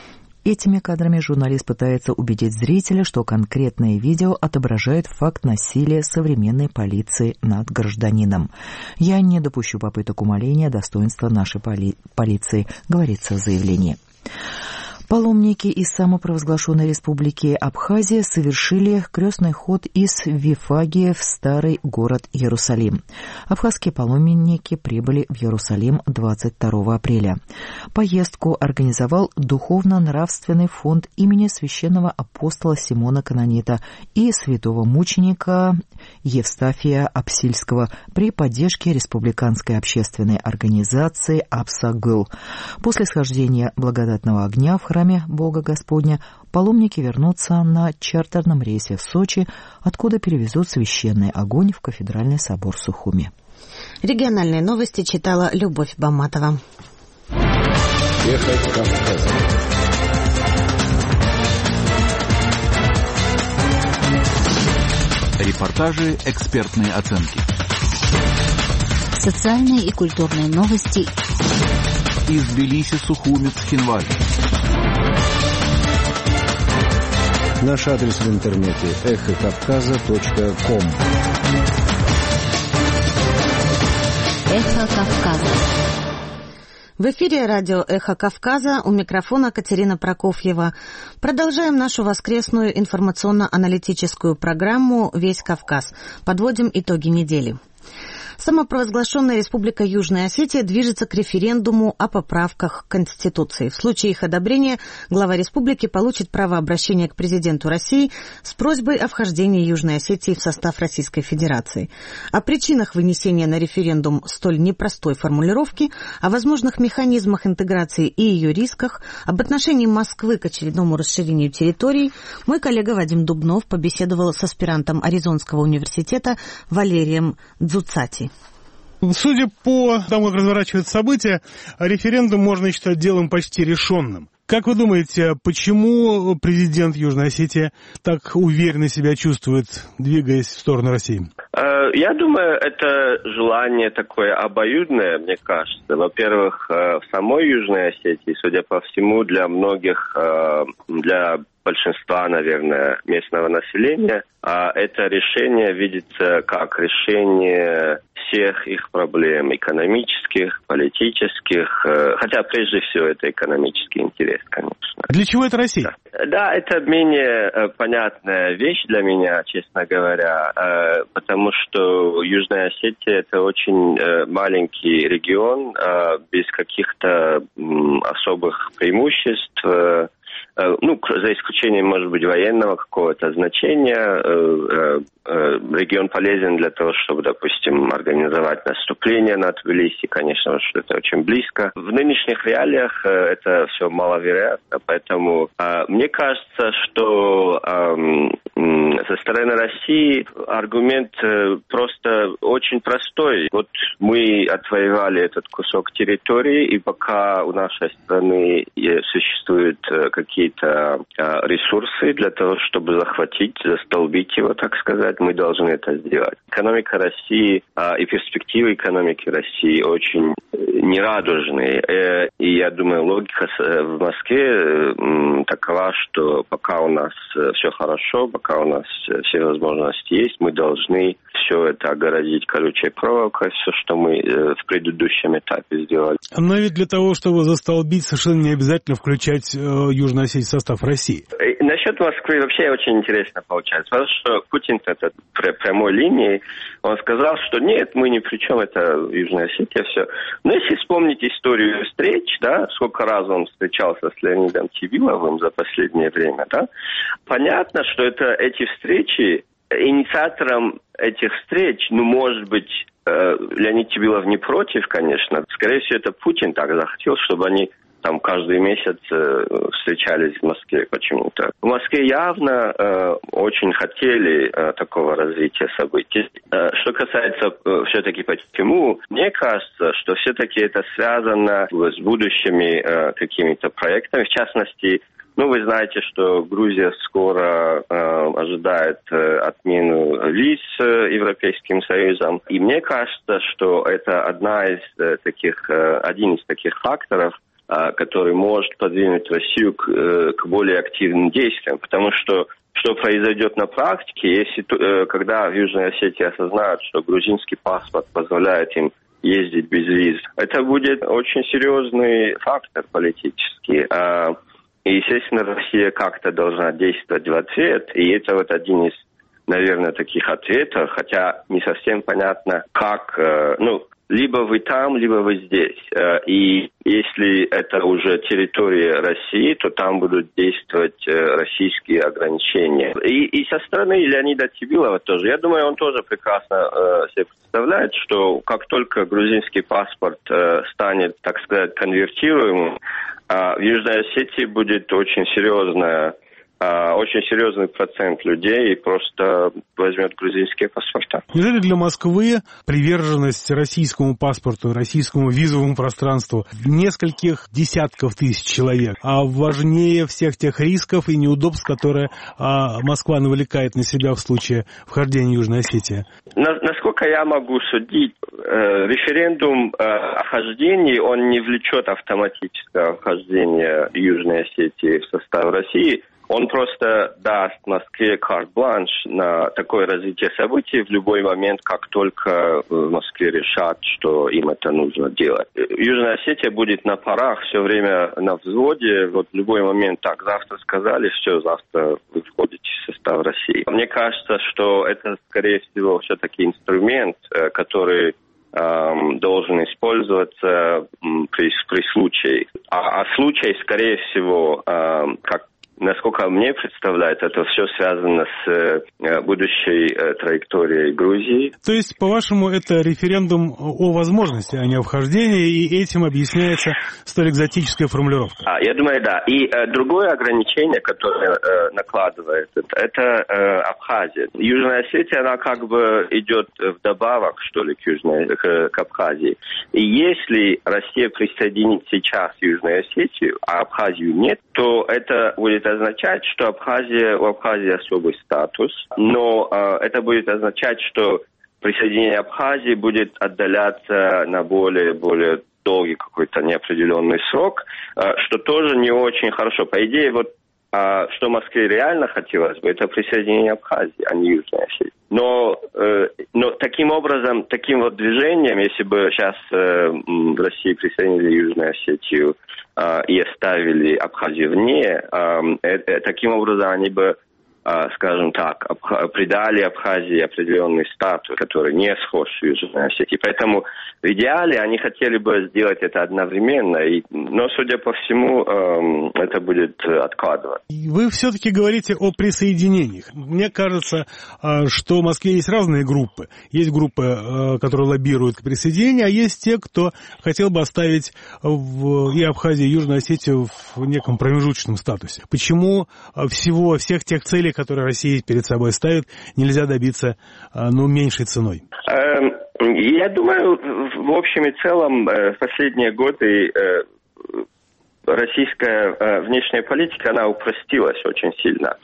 Этими кадрами журналист пытается убедить зрителя, что конкретное видео отображает факт насилия современной полиции над гражданином. «Я не допущу попыток умаления достоинства нашей поли- полиции», говорится в заявлении. Паломники из самопровозглашенной республики Абхазия совершили крестный ход из Вифагии в старый город Иерусалим. Абхазские паломники прибыли в Иерусалим двадцать второго апреля. Поездку организовал духовно-нравственный фонд имени священного апостола Симона Канонита и святого мученика Евстафия Апсильского при поддержке республиканской общественной организации «Апсагыл». После схождения благодатного огня в храме Бога Господня паломники вернутся на чартерном рейсе в Сочи, откуда перевезут священный огонь в кафедральный собор Сухуми. Региональные новости читала Любовь Баматова. Эхо Кавказа. Репортажи, экспертные оценки. Социальные и культурные новости. Из Тбилиси, Сухуми, Цхинвали. Наш адрес в интернете эхо кавказа точка ком. Эхо Кавказа. В эфире радио «Эхо Кавказа», у микрофона Катерина Прокофьева. Продолжаем нашу воскресную информационно-аналитическую программу «Весь Кавказ». Подводим итоги недели. Самопровозглашенная Республика Южная Осетия движется к референдуму о поправках к Конституции. В случае их одобрения глава республики получит право обращения к президенту России с просьбой о вхождении Южной Осетии в состав Российской Федерации. О причинах вынесения на референдум столь непростой формулировки, о возможных механизмах интеграции и ее рисках, об отношении Москвы к очередному расширению территорий мой коллега Вадим Дубнов побеседовал с аспирантом Аризонского университета Валерием Дзуцати. Судя по тому, как разворачиваются события, референдум можно считать делом почти решенным. Как вы думаете, почему президент Южной Осетии так уверенно себя чувствует, двигаясь в сторону России? Я думаю, это желание такое обоюдное, мне кажется. Во-первых, в самой Южной Осетии, судя по всему, для многих, для большинства, наверное, местного населения, а это решение видится как решение всех их проблем, экономических, политических, хотя прежде всего это экономический интерес, конечно. Для чего это Россия? Да, да, это менее понятная вещь для меня, честно говоря, потому что Южная Осетия – это очень маленький регион, без каких-то особых преимуществ, ну, за исключением, может быть, военного какого-то значения. Регион полезен для того, чтобы, допустим, организовать наступление на Тбилиси, конечно, что это очень близко. В нынешних реалиях это все маловероятно, поэтому мне кажется, что со стороны России аргумент просто очень простой. Вот мы отвоевали этот кусок территории, и пока у нашей страны существуют какие-то ресурсы для того, чтобы захватить, застолбить его, так сказать, мы должны это сделать. Экономика России и перспективы экономики России очень нерадужные. И я думаю, логика в Москве такова, что пока у нас все хорошо, пока у нас все возможности есть, мы должны все это огородить колючей проволокой, все, что мы в предыдущем этапе сделали. Но ведь для того, чтобы застолбить, совершенно не обязательно включать Южную Осетию в состав России. Насчет Москвы вообще очень интересно получается, потому что Путин это прямой линии, он сказал, что нет, мы ни при чем, это Южная Осетия, все. Но если вспомнить историю встреч, да, сколько раз он встречался с Леонидом Тибиловым за последнее время, да, понятно, что это эти встречи, инициатором этих встреч, ну, может быть, Леонид Тибилов не против, конечно, скорее всего, это Путин так захотел, чтобы они там каждый месяц э, встречались в Москве почему-то. В Москве явно э, очень хотели э, такого развития событий. Э, что касается э, все-таки почему, мне кажется, что все-таки это связано с будущими э, какими-то проектами. В частности, ну, вы знаете, что Грузия скоро э, ожидает э, отмену виз э, Европейским Союзом. И мне кажется, что это одна из э, таких, э, один из таких факторов, который может подвинуть Россию к, к более активным действиям. Потому что что произойдет на практике, если, когда в Южной Осетии осознают, что грузинский паспорт позволяет им ездить без виз, это будет очень серьезный фактор политический. И, естественно, Россия как-то должна действовать в ответ, и это вот один из, наверное, таких ответов, хотя не совсем понятно, как, ну, либо вы там, либо вы здесь. И если это уже территория России, то там будут действовать российские ограничения. И, и со стороны Леонида Тибилова тоже. Я думаю, он тоже прекрасно э, себе представляет, что как только грузинский паспорт э, станет, так сказать, конвертируемым, э, в Южной Осетии будет очень серьезная очень серьезный процент людей просто возьмет грузинские паспорта. Неужели для Москвы приверженность российскому паспорту, российскому визовому пространству в нескольких десятков тысяч человек, а важнее всех тех рисков и неудобств, которые а, Москва навлекает на себя в случае вхождения Южной Осетии? На, насколько я могу судить, э, референдум э, о вхождении, он не влечет автоматическое вхождение Южной Осетии в состав России. Он просто даст Москве карт-бланш на такое развитие событий в любой момент, как только в Москве решат, что им это нужно делать. Южная Осетия будет на парах, все время на взводе. Вот в любой момент, так, завтра сказали, все, завтра вы входите в состав России. Мне кажется, что это, скорее всего, все-таки инструмент, который должен использоваться при, при случае. А, а случай, скорее всего, как насколько мне представляется, это все связано с э, будущей э, траекторией Грузии. То есть, по-вашему, это референдум о возможности, а не о вхождении, и этим объясняется столь экзотическая формулировка? А, я думаю, да. И э, другое ограничение, которое э, накладывает, это, это э, Абхазия. Южная Осетия, она как бы идет вдобавок, что ли, к, Южной, к, к Абхазии. И если Россия присоединит сейчас Южную Осетию, а Абхазию нет, то это будет означать, что Абхазия, у Абхазии особый статус, но э, это будет означать, что присоединение Абхазии будет отдаляться на более, более долгий какой-то неопределенный срок, э, что тоже не очень хорошо. По идее, вот А что Москве реально хотелось бы, это присоединение Абхазии, а не Южной Осетии. Но, э, но таким образом, таким вот движением, если бы сейчас э, в России присоединили Южную Осетию э, и оставили Абхазию вне, э, э, таким образом они бы, э, скажем так, Абх... придали Абхазии определенный статус, который не схож с Южной Осетией. Поэтому в идеале они хотели бы сделать это одновременно, и, но, судя по всему, э, это будет откладываться. Вы все-таки говорите о присоединениях. Мне кажется, что в Москве есть разные группы. Есть группы, которые лоббируют к присоединению, а есть те, кто хотел бы оставить в, и Абхазию, и Южную Осетию в неком промежуточном статусе. Почему всего, всех тех целей, которые Россия перед собой ставит, нельзя добиться, ну, меньшей ценой? Я думаю, в общем и целом, в последние годы российская внешняя политика, она упростилась очень сильно.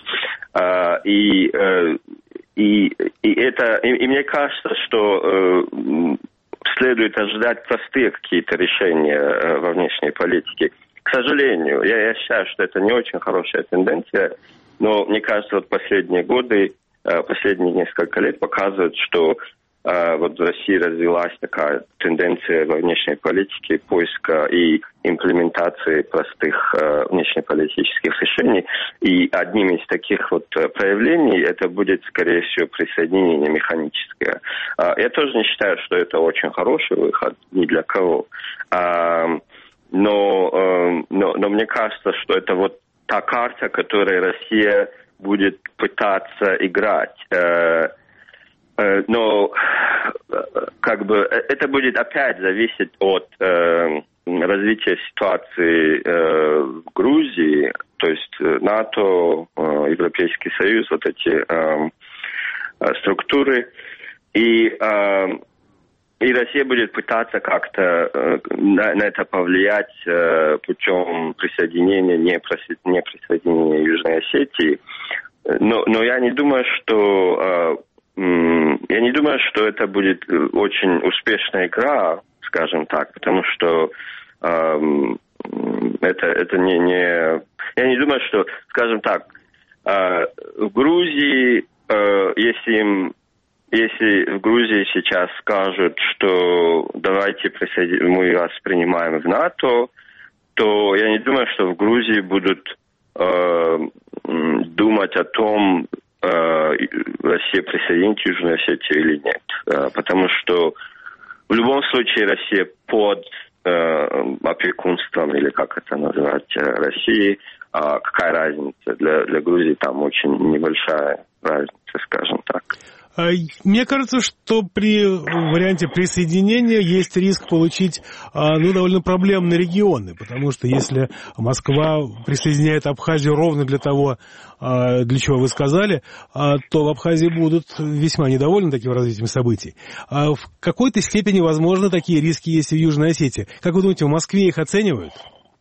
И, и, и, это, и, и мне кажется, что следует ожидать простые какие-то решения во внешней политике. К сожалению, я, я считаю, что это не очень хорошая тенденция, но мне кажется, вот последние годы, последние несколько лет показывают, что вот в России развилась такая тенденция во внешней политике поиска и имплементации простых э, внешнеполитических решений. И одним из таких вот проявлений это будет, скорее всего, присоединение механическое. А, я тоже не считаю, что это очень хороший выход ни для кого. А, но, э, но, но мне кажется, что это вот та карта, которой Россия будет пытаться играть. Э, Но как бы это будет опять зависеть от э, развития ситуации э, в Грузии, то есть НАТО, э, Европейский Союз, вот эти э, структуры. И, э, и Россия будет пытаться как-то э, на, на это повлиять э, путем присоединения, не, присо, не присоединения Южной Осетии. Но, но я не думаю, что... Э, Я не думаю, что это будет очень успешная игра, скажем так, потому что эм, это, это не, не... Я не думаю, что, скажем так, э, в Грузии, э, если им, если в Грузии сейчас скажут, что давайте присоедин... мы вас принимаем в НАТО, то я не думаю, что в Грузии будут э, думать о том, Россия присоединит Южную Осетию или нет. Потому что в любом случае Россия под опекунством, или как это назвать, России, какая разница? Для, для Грузии там очень небольшая разница, скажем так. Мне кажется, что при варианте присоединения есть риск получить, ну, довольно проблемные регионы, потому что если Москва присоединяет Абхазию ровно для того, для чего вы сказали, то в Абхазии будут весьма недовольны таким развитием событий. В какой-то степени, возможно, такие риски есть и в Южной Осетии. Как вы думаете, в Москве их оценивают?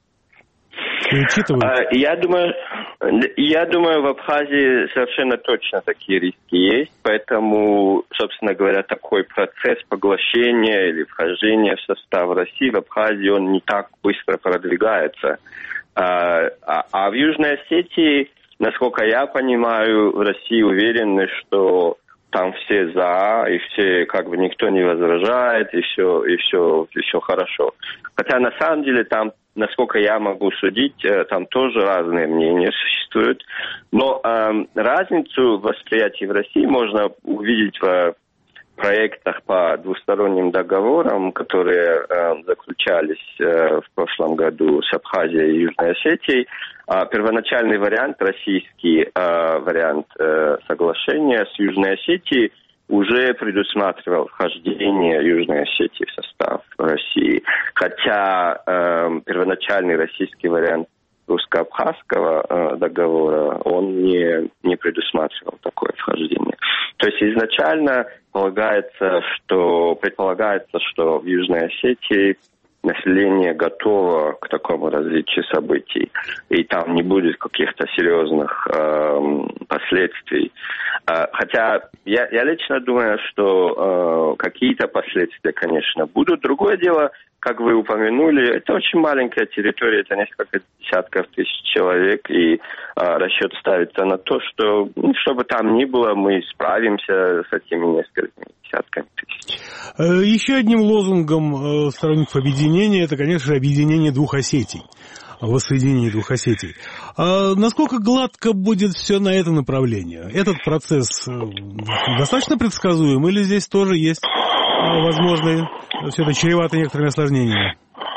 И учитывают? Я думаю... Я думаю, в Абхазии совершенно точно такие риски есть, поэтому, собственно говоря, такой процесс поглощения или вхождения в состав России в Абхазии, он не так быстро продвигается. А, а, а в Южной Осетии, насколько я понимаю, в России уверены, что там все за, и все, как бы, никто не возражает, и все, и все, и все хорошо. Хотя, на самом деле, там, насколько я могу судить, там тоже разные мнения существуют. Но э, разницу в восприятии в России можно увидеть в проектах по двусторонним договорам, которые э, заключались э, в прошлом году с Абхазией и Южной Осетией. А первоначальный вариант, российский э, вариант э, соглашения с Южной Осетией, уже предусматривал вхождение Южной Осетии в состав России. Хотя э, первоначальный российский вариант русско-абхазского э, договора, он не, не предусматривал такое вхождение. То есть изначально полагается, что, предполагается, что в Южной Осетии население готово к такому развитию событий, и там не будет каких-то серьезных э, последствий. Э, хотя я, я лично думаю, что э, какие-то последствия, конечно, будут. Другое дело, как вы упомянули, это очень маленькая территория, это несколько десятков тысяч человек, и э, расчет ставится на то, что, ну, чтобы там ни было, мы справимся с этими несколькими десятками тысяч. Еще одним лозунгом сторонников объединения, это, конечно же, объединение двух Осетий, воссоединение двух Осетий. А насколько гладко будет все на это направление? Этот процесс достаточно предсказуем, или здесь тоже есть возможные, все это чревато некоторыми осложнениями?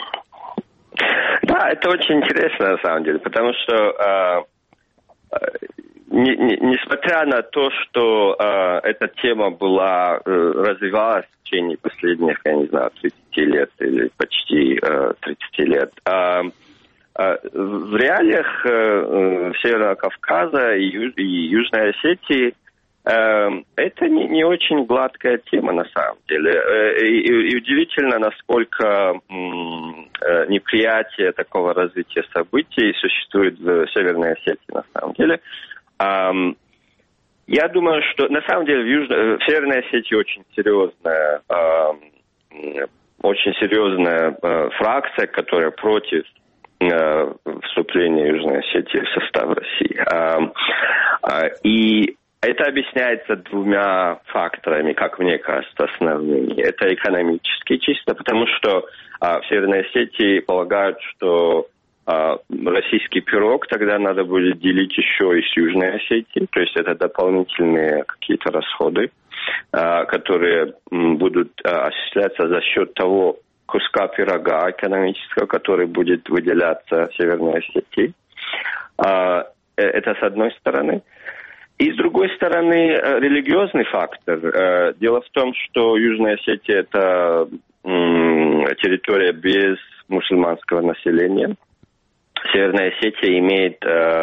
Да, это очень интересно на самом деле, потому что э, не, не, несмотря на то, что э, эта тема была э, развивалась в течение последних, я не знаю, тридцати лет или почти э, тридцати лет, э, э, в реалиях э, Северного Кавказа и, Юж, и Южной Осетии это не, не очень гладкая тема на самом деле. И, и, и удивительно, насколько м, неприятие такого развития событий существует в Северной Осетии на самом деле. Um, я думаю, что на самом деле в, Южной, в Северной Осетии очень серьезная, uh, очень серьезная uh, фракция, которая против uh, вступления Южной Осетии в состав России. Uh, uh, и это объясняется двумя факторами, как мне кажется, основными. Это экономически чисто, потому что а, в Северной Осетии полагают, что а, российский пирог тогда надо будет делить еще и с Южной Осетией, то есть это дополнительные какие-то расходы, а, которые м, будут а, осуществляться за счет того куска пирога экономического, который будет выделяться Северной Осетии. А, это с одной стороны. И, с другой стороны, религиозный фактор. Дело в том, что Южная Осетия – это территория без мусульманского населения. Северная Осетия имеет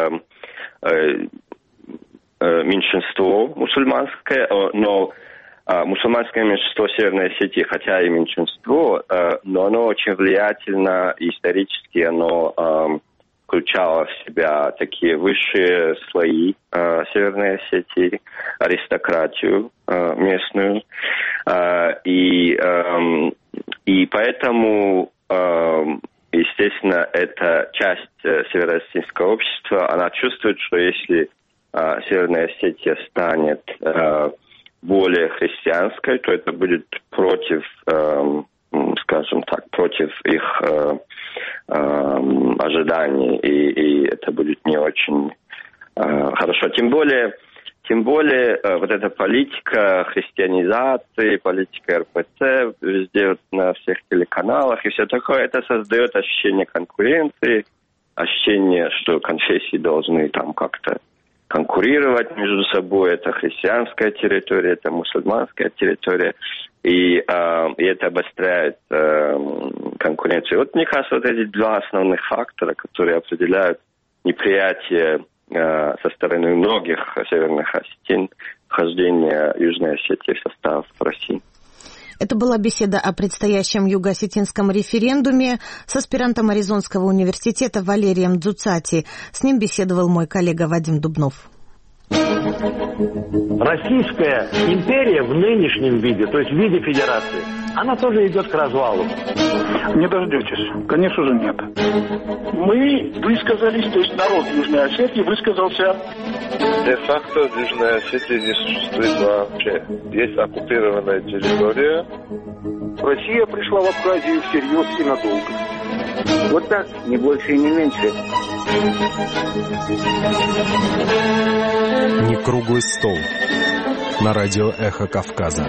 меньшинство мусульманское, но мусульманское меньшинство Северной Осетии, хотя и меньшинство, но оно очень влиятельно, и исторически оно включала в себя такие высшие слои э, Северной Осетии, аристократию э, местную. Э, и, э, и поэтому, э, естественно, эта часть э, североосетинского общества, она чувствует, что если э, Северная Осетия станет э, более христианской, то это будет против, э, скажем так, против их э, ожиданий, и, и это будет не очень э, хорошо. Тем более, тем более э, вот эта политика христианизации, политика эр пэ цэ везде вот, на всех телеканалах и все такое, это создает ощущение конкуренции, ощущение, что конфессии должны там как-то конкурировать между собой. Это христианская территория, это мусульманская территория. И, э, и это обостряет э, конкуренцию. Вот мне кажется, вот эти два основных фактора, которые определяют неприятие э, со стороны многих северных осетин вхождения Южной Осетии в состав России. Это была беседа о предстоящем юго-осетинском референдуме с аспирантом Аризонского университета Валерием Дзуцати. С ним беседовал мой коллега Вадим Дубнов. Российская империя в нынешнем виде, то есть в виде федерации, она тоже идет к развалу. Не дождетесь. Конечно же, нет. Мы высказались, то есть народ Южной Осетии высказался. Де-факто в Южной Осетии не существует вообще. Есть оккупированная территория. Россия пришла в Абхазию всерьез и надолго. Вот так, не больше и не меньше. Не круглый стол. На радио «Эхо Кавказа».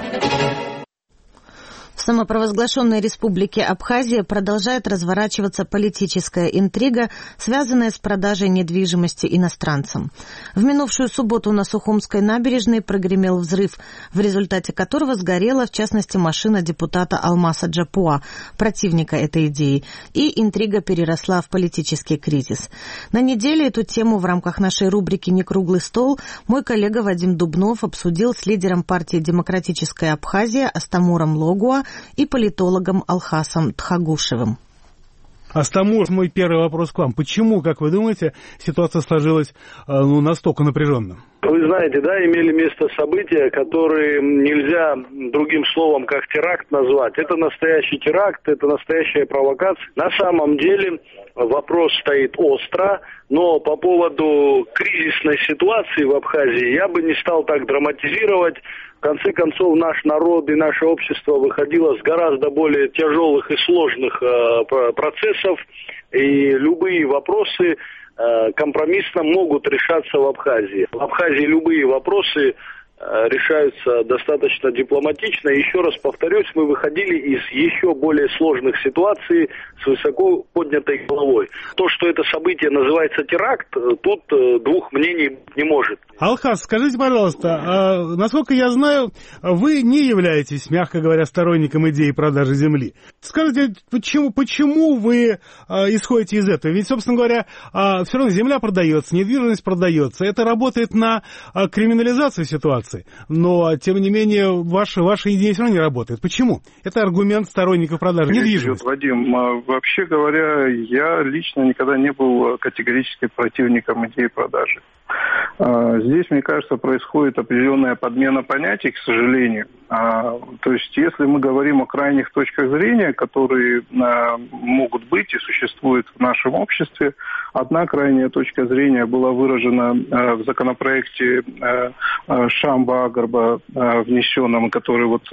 В самопровозглашенной республике Абхазия продолжает разворачиваться политическая интрига, связанная с продажей недвижимости иностранцам. В минувшую субботу на Сухумской набережной прогремел взрыв, в результате которого сгорела, в частности, машина депутата Алмаса Джапуа, противника этой идеи, и интрига переросла в политический кризис. На неделе эту тему в рамках нашей рубрики «Не круглый стол» мой коллега Вадим Дубнов обсудил с лидером партии «Демократическая Абхазия» Астамуром Логуа и политологом Алхасом Тхагушевым. Астамур, мой первый вопрос к вам. Почему, как вы думаете, ситуация сложилась ну, настолько напряженно? Вы знаете, да, имели место события, которые нельзя другим словом, как теракт, назвать. Это настоящий теракт, это настоящая провокация. На самом деле вопрос стоит остро, но по поводу кризисной ситуации в Абхазии я бы не стал так драматизировать. В конце концов, наш народ и наше общество выходило с гораздо более тяжелых и сложных э, процессов, и любые вопросы э, компромиссно могут решаться в Абхазии. В Абхазии любые вопросы э, решаются достаточно дипломатично. Еще раз повторюсь, мы выходили из еще более сложных ситуаций с высоко поднятой головой. То, что это событие называется теракт, тут э, двух мнений не может. Алхас, скажите, пожалуйста, а, насколько я знаю, вы не являетесь, мягко говоря, сторонником идеи продажи земли. Скажите, почему, почему вы а, исходите из этого? Ведь, собственно говоря, а, все равно земля продается, недвижимость продается. Это работает на а, криминализацию ситуации. Но, тем не менее, ваша, ваша идея все равно не работает. Почему? Это аргумент сторонников продажи недвижимости. Вадим, вообще говоря, я лично никогда не был категорически противником идеи продажи. Здесь, мне кажется, происходит определенная подмена понятий, к сожалению. То есть, если мы говорим о крайних точках зрения, которые могут быть и существуют в нашем обществе, одна крайняя точка зрения была выражена в законопроекте Шамба Агарба, внесенном, который вот...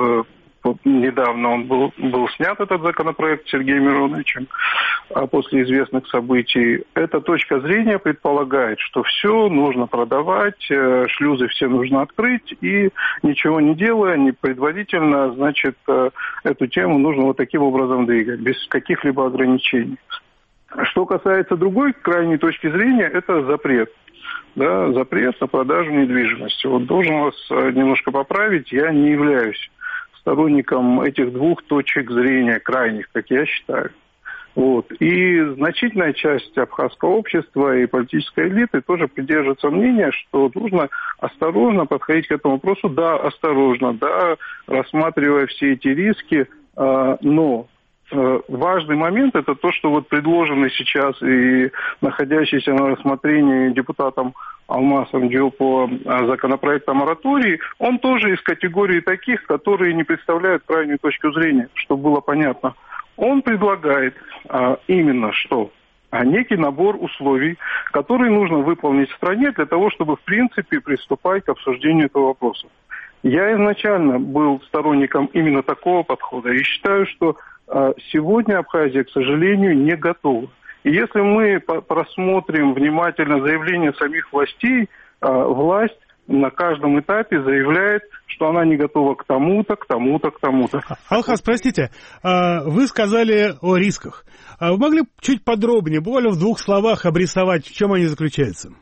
Недавно он был, был снят, этот законопроект, Сергеем Мироновичем, после известных событий. Эта точка зрения предполагает, что все нужно продавать, шлюзы все нужно открыть, и ничего не делая, не предварительно, значит, эту тему нужно вот таким образом двигать, без каких-либо ограничений. Что касается другой крайней точки зрения, это запрет. Да, запрет на продажу недвижимости. Вот должен вас немножко поправить, я не являюсь сторонником этих двух точек зрения, крайних, как я считаю. Вот. И значительная часть абхазского общества и политической элиты тоже придерживается мнения, что нужно осторожно подходить к этому вопросу. Да, осторожно, да, рассматривая все эти риски, но важный момент – это то, что вот предложенный сейчас и находящийся на рассмотрении депутатом Алмасом Диопо законопроект о моратории, он тоже из категории таких, которые не представляют крайнюю точку зрения, чтобы было понятно. Он предлагает а, именно что? А некий набор условий, которые нужно выполнить в стране для того, чтобы в принципе приступать к обсуждению этого вопроса. Я изначально был сторонником именно такого подхода и считаю, что а, сегодня Абхазия, к сожалению, не готова. И если мы просмотрим внимательно заявления самих властей, власть на каждом этапе заявляет, что она не готова к тому-то, к тому-то, к тому-то. Алхас, простите, вы сказали о рисках. Вы могли чуть подробнее, буквально в двух словах обрисовать, в чем они заключаются?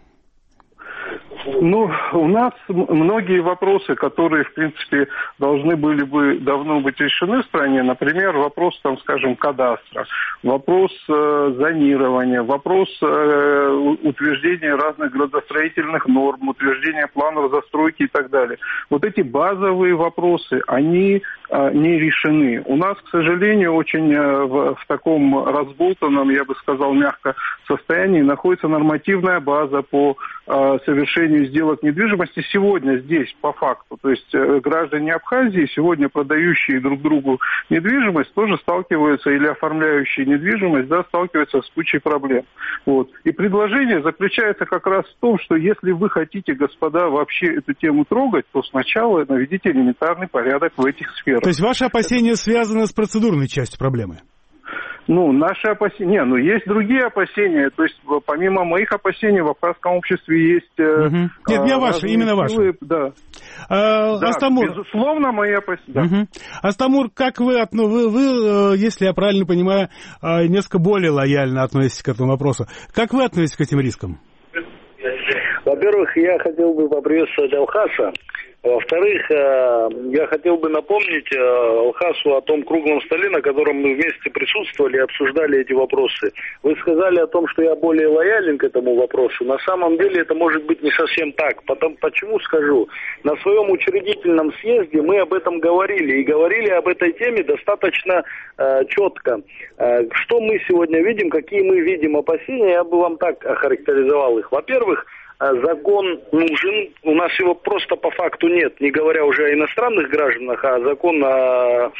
Ну, у нас многие вопросы, которые, в принципе, должны были бы давно быть решены в стране, например, вопрос, там, скажем, кадастра, вопрос э, зонирования, вопрос э, утверждения разных градостроительных норм, утверждения планов застройки и так далее. Вот эти базовые вопросы, они э, не решены. У нас, к сожалению, очень э, в, в таком разболтанном, я бы сказал, мягко состоянии находится нормативная база по э, совершению сделок недвижимости сегодня здесь, по факту. То есть э, граждане Абхазии, сегодня продающие друг другу недвижимость, тоже сталкиваются, или оформляющие недвижимость, да, сталкиваются с кучей проблем. Вот. И предложение заключается как раз в том, что если вы хотите, господа, вообще эту тему трогать, то сначала наведите элементарный порядок в этих сферах. То есть ваши опасения связаны с процедурной частью проблемы? Ну, наши опасения... Не, ну, есть другие опасения. То есть, помимо моих опасений, в абхазском обществе есть... Угу. Нет, не ваши, именно ваши. Да. А, да, Астамур. Безусловно, мои опасения. Угу. Астамур, как вы, ну, вы, вы, если я правильно понимаю, несколько более лояльно относитесь к этому вопросу. Как вы относитесь к этим рискам? Во-первых, я хотел бы поприветствовать Алхаса. Во-вторых, я хотел бы напомнить Алхасу о том круглом столе, на котором мы вместе присутствовали и обсуждали эти вопросы. Вы сказали о том, что я более лоялен к этому вопросу. На самом деле это может быть не совсем так. Потом, почему скажу? На своем учредительном съезде мы об этом говорили. И говорили об этой теме достаточно э, четко. Э, что мы сегодня видим, какие мы видим опасения, я бы вам так охарактеризовал их. Во-первых, закон нужен, у нас его просто по факту нет, не говоря уже о иностранных гражданах, а закон о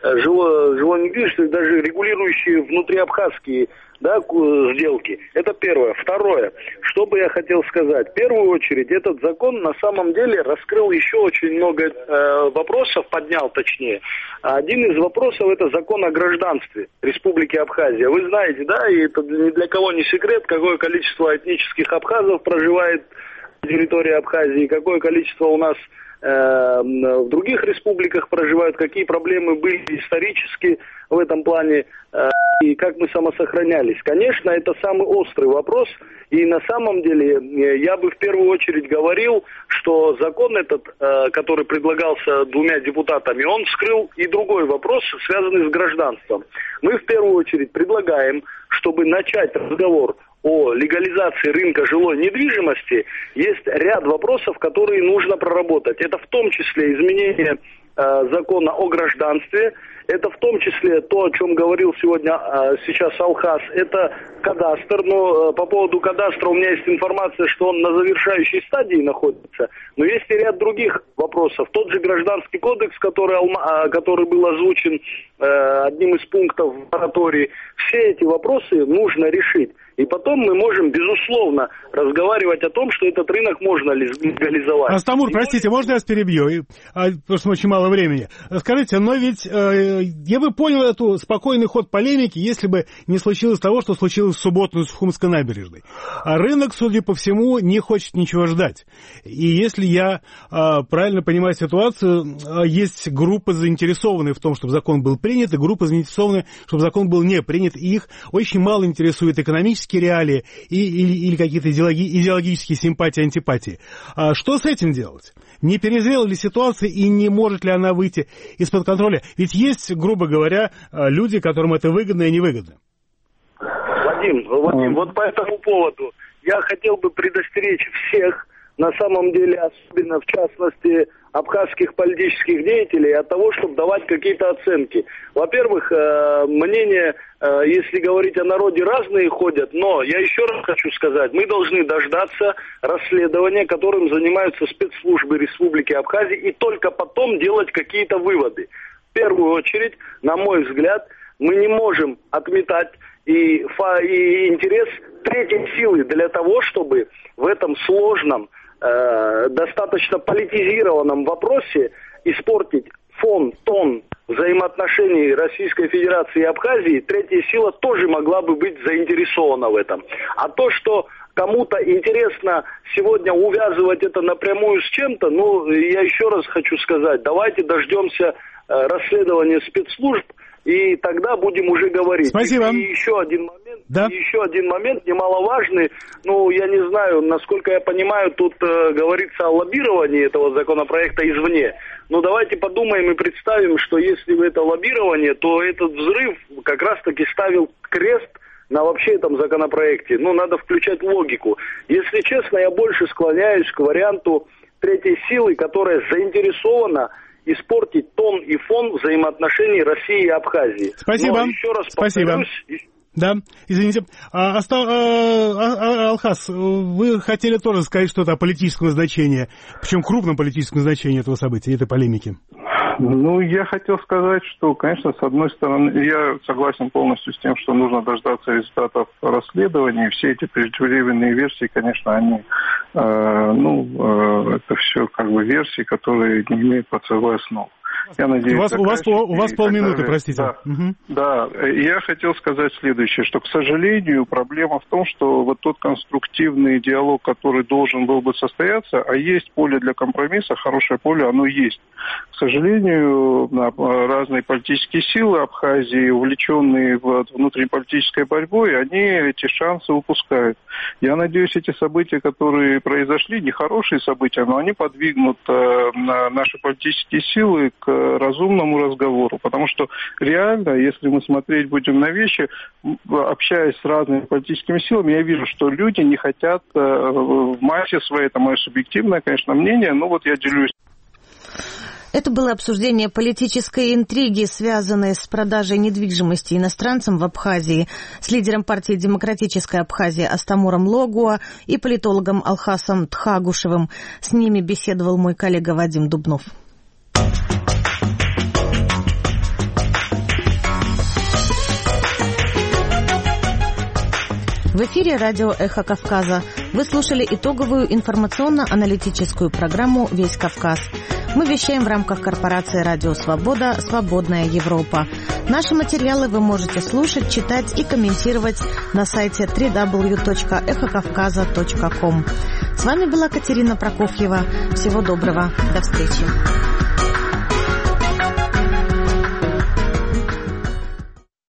жилой недвижимости, даже регулирующий внутриабхазские, да, сделки. Это первое. Второе, что бы я хотел сказать. В первую очередь, этот закон на самом деле раскрыл еще очень много э, вопросов, поднял точнее. Один из вопросов — это закон о гражданстве Республики Абхазия. Вы знаете, да, и это ни для кого не секрет, какое количество этнических абхазов проживает на территории Абхазии, какое количество у нас э, в других республиках проживают, какие проблемы были исторически в этом плане, э, и как мы самосохранялись. Конечно, это самый острый вопрос, и на самом деле я бы в первую очередь говорил, что закон этот, э, который предлагался двумя депутатами, он вскрыл и другой вопрос, связанный с гражданством. Мы в первую очередь предлагаем, чтобы начать разговор о легализации рынка жилой недвижимости, есть ряд вопросов, которые нужно проработать. Это в том числе изменение э, закона о гражданстве, это в том числе то, о чем говорил сегодня э, сейчас Алхас, это кадастр. Но э, по поводу кадастра у меня есть информация, что он на завершающей стадии находится. Но есть и ряд других вопросов. Тот же гражданский кодекс, который, э, который был озвучен э, одним из пунктов в моратории, все эти вопросы нужно решить. И потом мы можем, безусловно, разговаривать о том, что этот рынок можно легализовать. Астамур, простите, можно я вас перебью? Потому что очень мало времени. Скажите, но ведь э, я бы понял эту спокойный ход полемики, если бы не случилось того, что случилось в субботу на Сухумской набережной. А рынок, судя по всему, не хочет ничего ждать. И если я э, правильно понимаю ситуацию, э, есть группы, заинтересованные в том, чтобы закон был принят, и группы, заинтересованные, чтобы закон был не принят. И их очень мало интересует экономические реалии и, или, или какие-то идеологи, идеологические симпатии, антипатии. А что с этим делать? Не перезрела ли ситуация и не может ли она выйти из-под контроля? Ведь есть, грубо говоря, люди, которым это выгодно и невыгодно. Вадим, Вадим, вот по этому поводу я хотел бы предостеречь всех, на самом деле, особенно в частности абхазских политических деятелей, от того, чтобы давать какие-то оценки. Во-первых, мнения, если говорить о народе, разные ходят, но я еще раз хочу сказать, мы должны дождаться расследования, которым занимаются спецслужбы Республики Абхазия, и только потом делать какие-то выводы. В первую очередь, на мой взгляд, мы не можем отметать и, фа, и интерес третьей силы для того, чтобы в этом сложном, э, достаточно политизированном вопросе испортить фон, тон взаимоотношений Российской Федерации и Абхазии. Третья сила тоже могла бы быть заинтересована в этом. А то, что кому-то интересно сегодня увязывать это напрямую с чем-то, ну, я еще раз хочу сказать, давайте дождемся э, расследования спецслужб, и тогда будем уже говорить. Спасибо. И, и еще один момент, да? и еще один момент немаловажный. Ну, я не знаю, насколько я понимаю, тут э, говорится о лоббировании этого законопроекта извне. Но давайте подумаем и представим, что если бы это лоббирование, то этот взрыв как раз-таки ставил крест на вообще этом законопроекте. Ну, надо включать логику. Если честно, я больше склоняюсь к варианту третьей силы, которая заинтересована испортить тон и фон взаимоотношений России и Абхазии. Спасибо. Но еще раз Спасибо. повторюсь. Да, извините. А, а, а, Алхас, вы хотели тоже сказать что-то о политическом значении, причем крупном политическом значении этого события, этой полемики. Ну, я хотел сказать, что, конечно, с одной стороны, я согласен полностью с тем, что нужно дождаться результатов расследования. Все эти преждевременные версии, конечно, они, э, ну, э, это все как бы версии, которые не имеют под собой основ. Я надеюсь, у вас, у вас, у вас полминуты, простите. Да. Угу. да, я хотел сказать следующее, что, к сожалению, проблема в том, что вот тот конструктивный диалог, который должен был бы состояться, а есть поле для компромисса, хорошее поле, оно есть. К сожалению, разные политические силы Абхазии, увлеченные в внутриполитической борьбой, они эти шансы упускают. Я надеюсь, эти события, которые произошли, нехорошие события, но они подвигнут наши политические силы к разумному разговору, потому что реально, если мы смотреть будем на вещи, общаясь с разными политическими силами, я вижу, что люди не хотят в массе своей, это мое субъективное, конечно, мнение, но вот я делюсь. Это было обсуждение политической интриги, связанной с продажей недвижимости иностранцам в Абхазии, с лидером партии «Демократическая Абхазия» Астамуром Логуа и политологом Алхасом Тхагушевым. С ними беседовал мой коллега Вадим Дубнов. В эфире радио «Эхо Кавказа». Вы слушали итоговую информационно-аналитическую программу «Весь Кавказ». Мы вещаем в рамках корпорации «Радио Свобода. Свободная Европа». Наши материалы вы можете слушать, читать и комментировать на сайте дабл ю дабл ю дабл ю точка эхо кавказа точка ком. С вами была Катерина Прокофьева. Всего доброго. До встречи.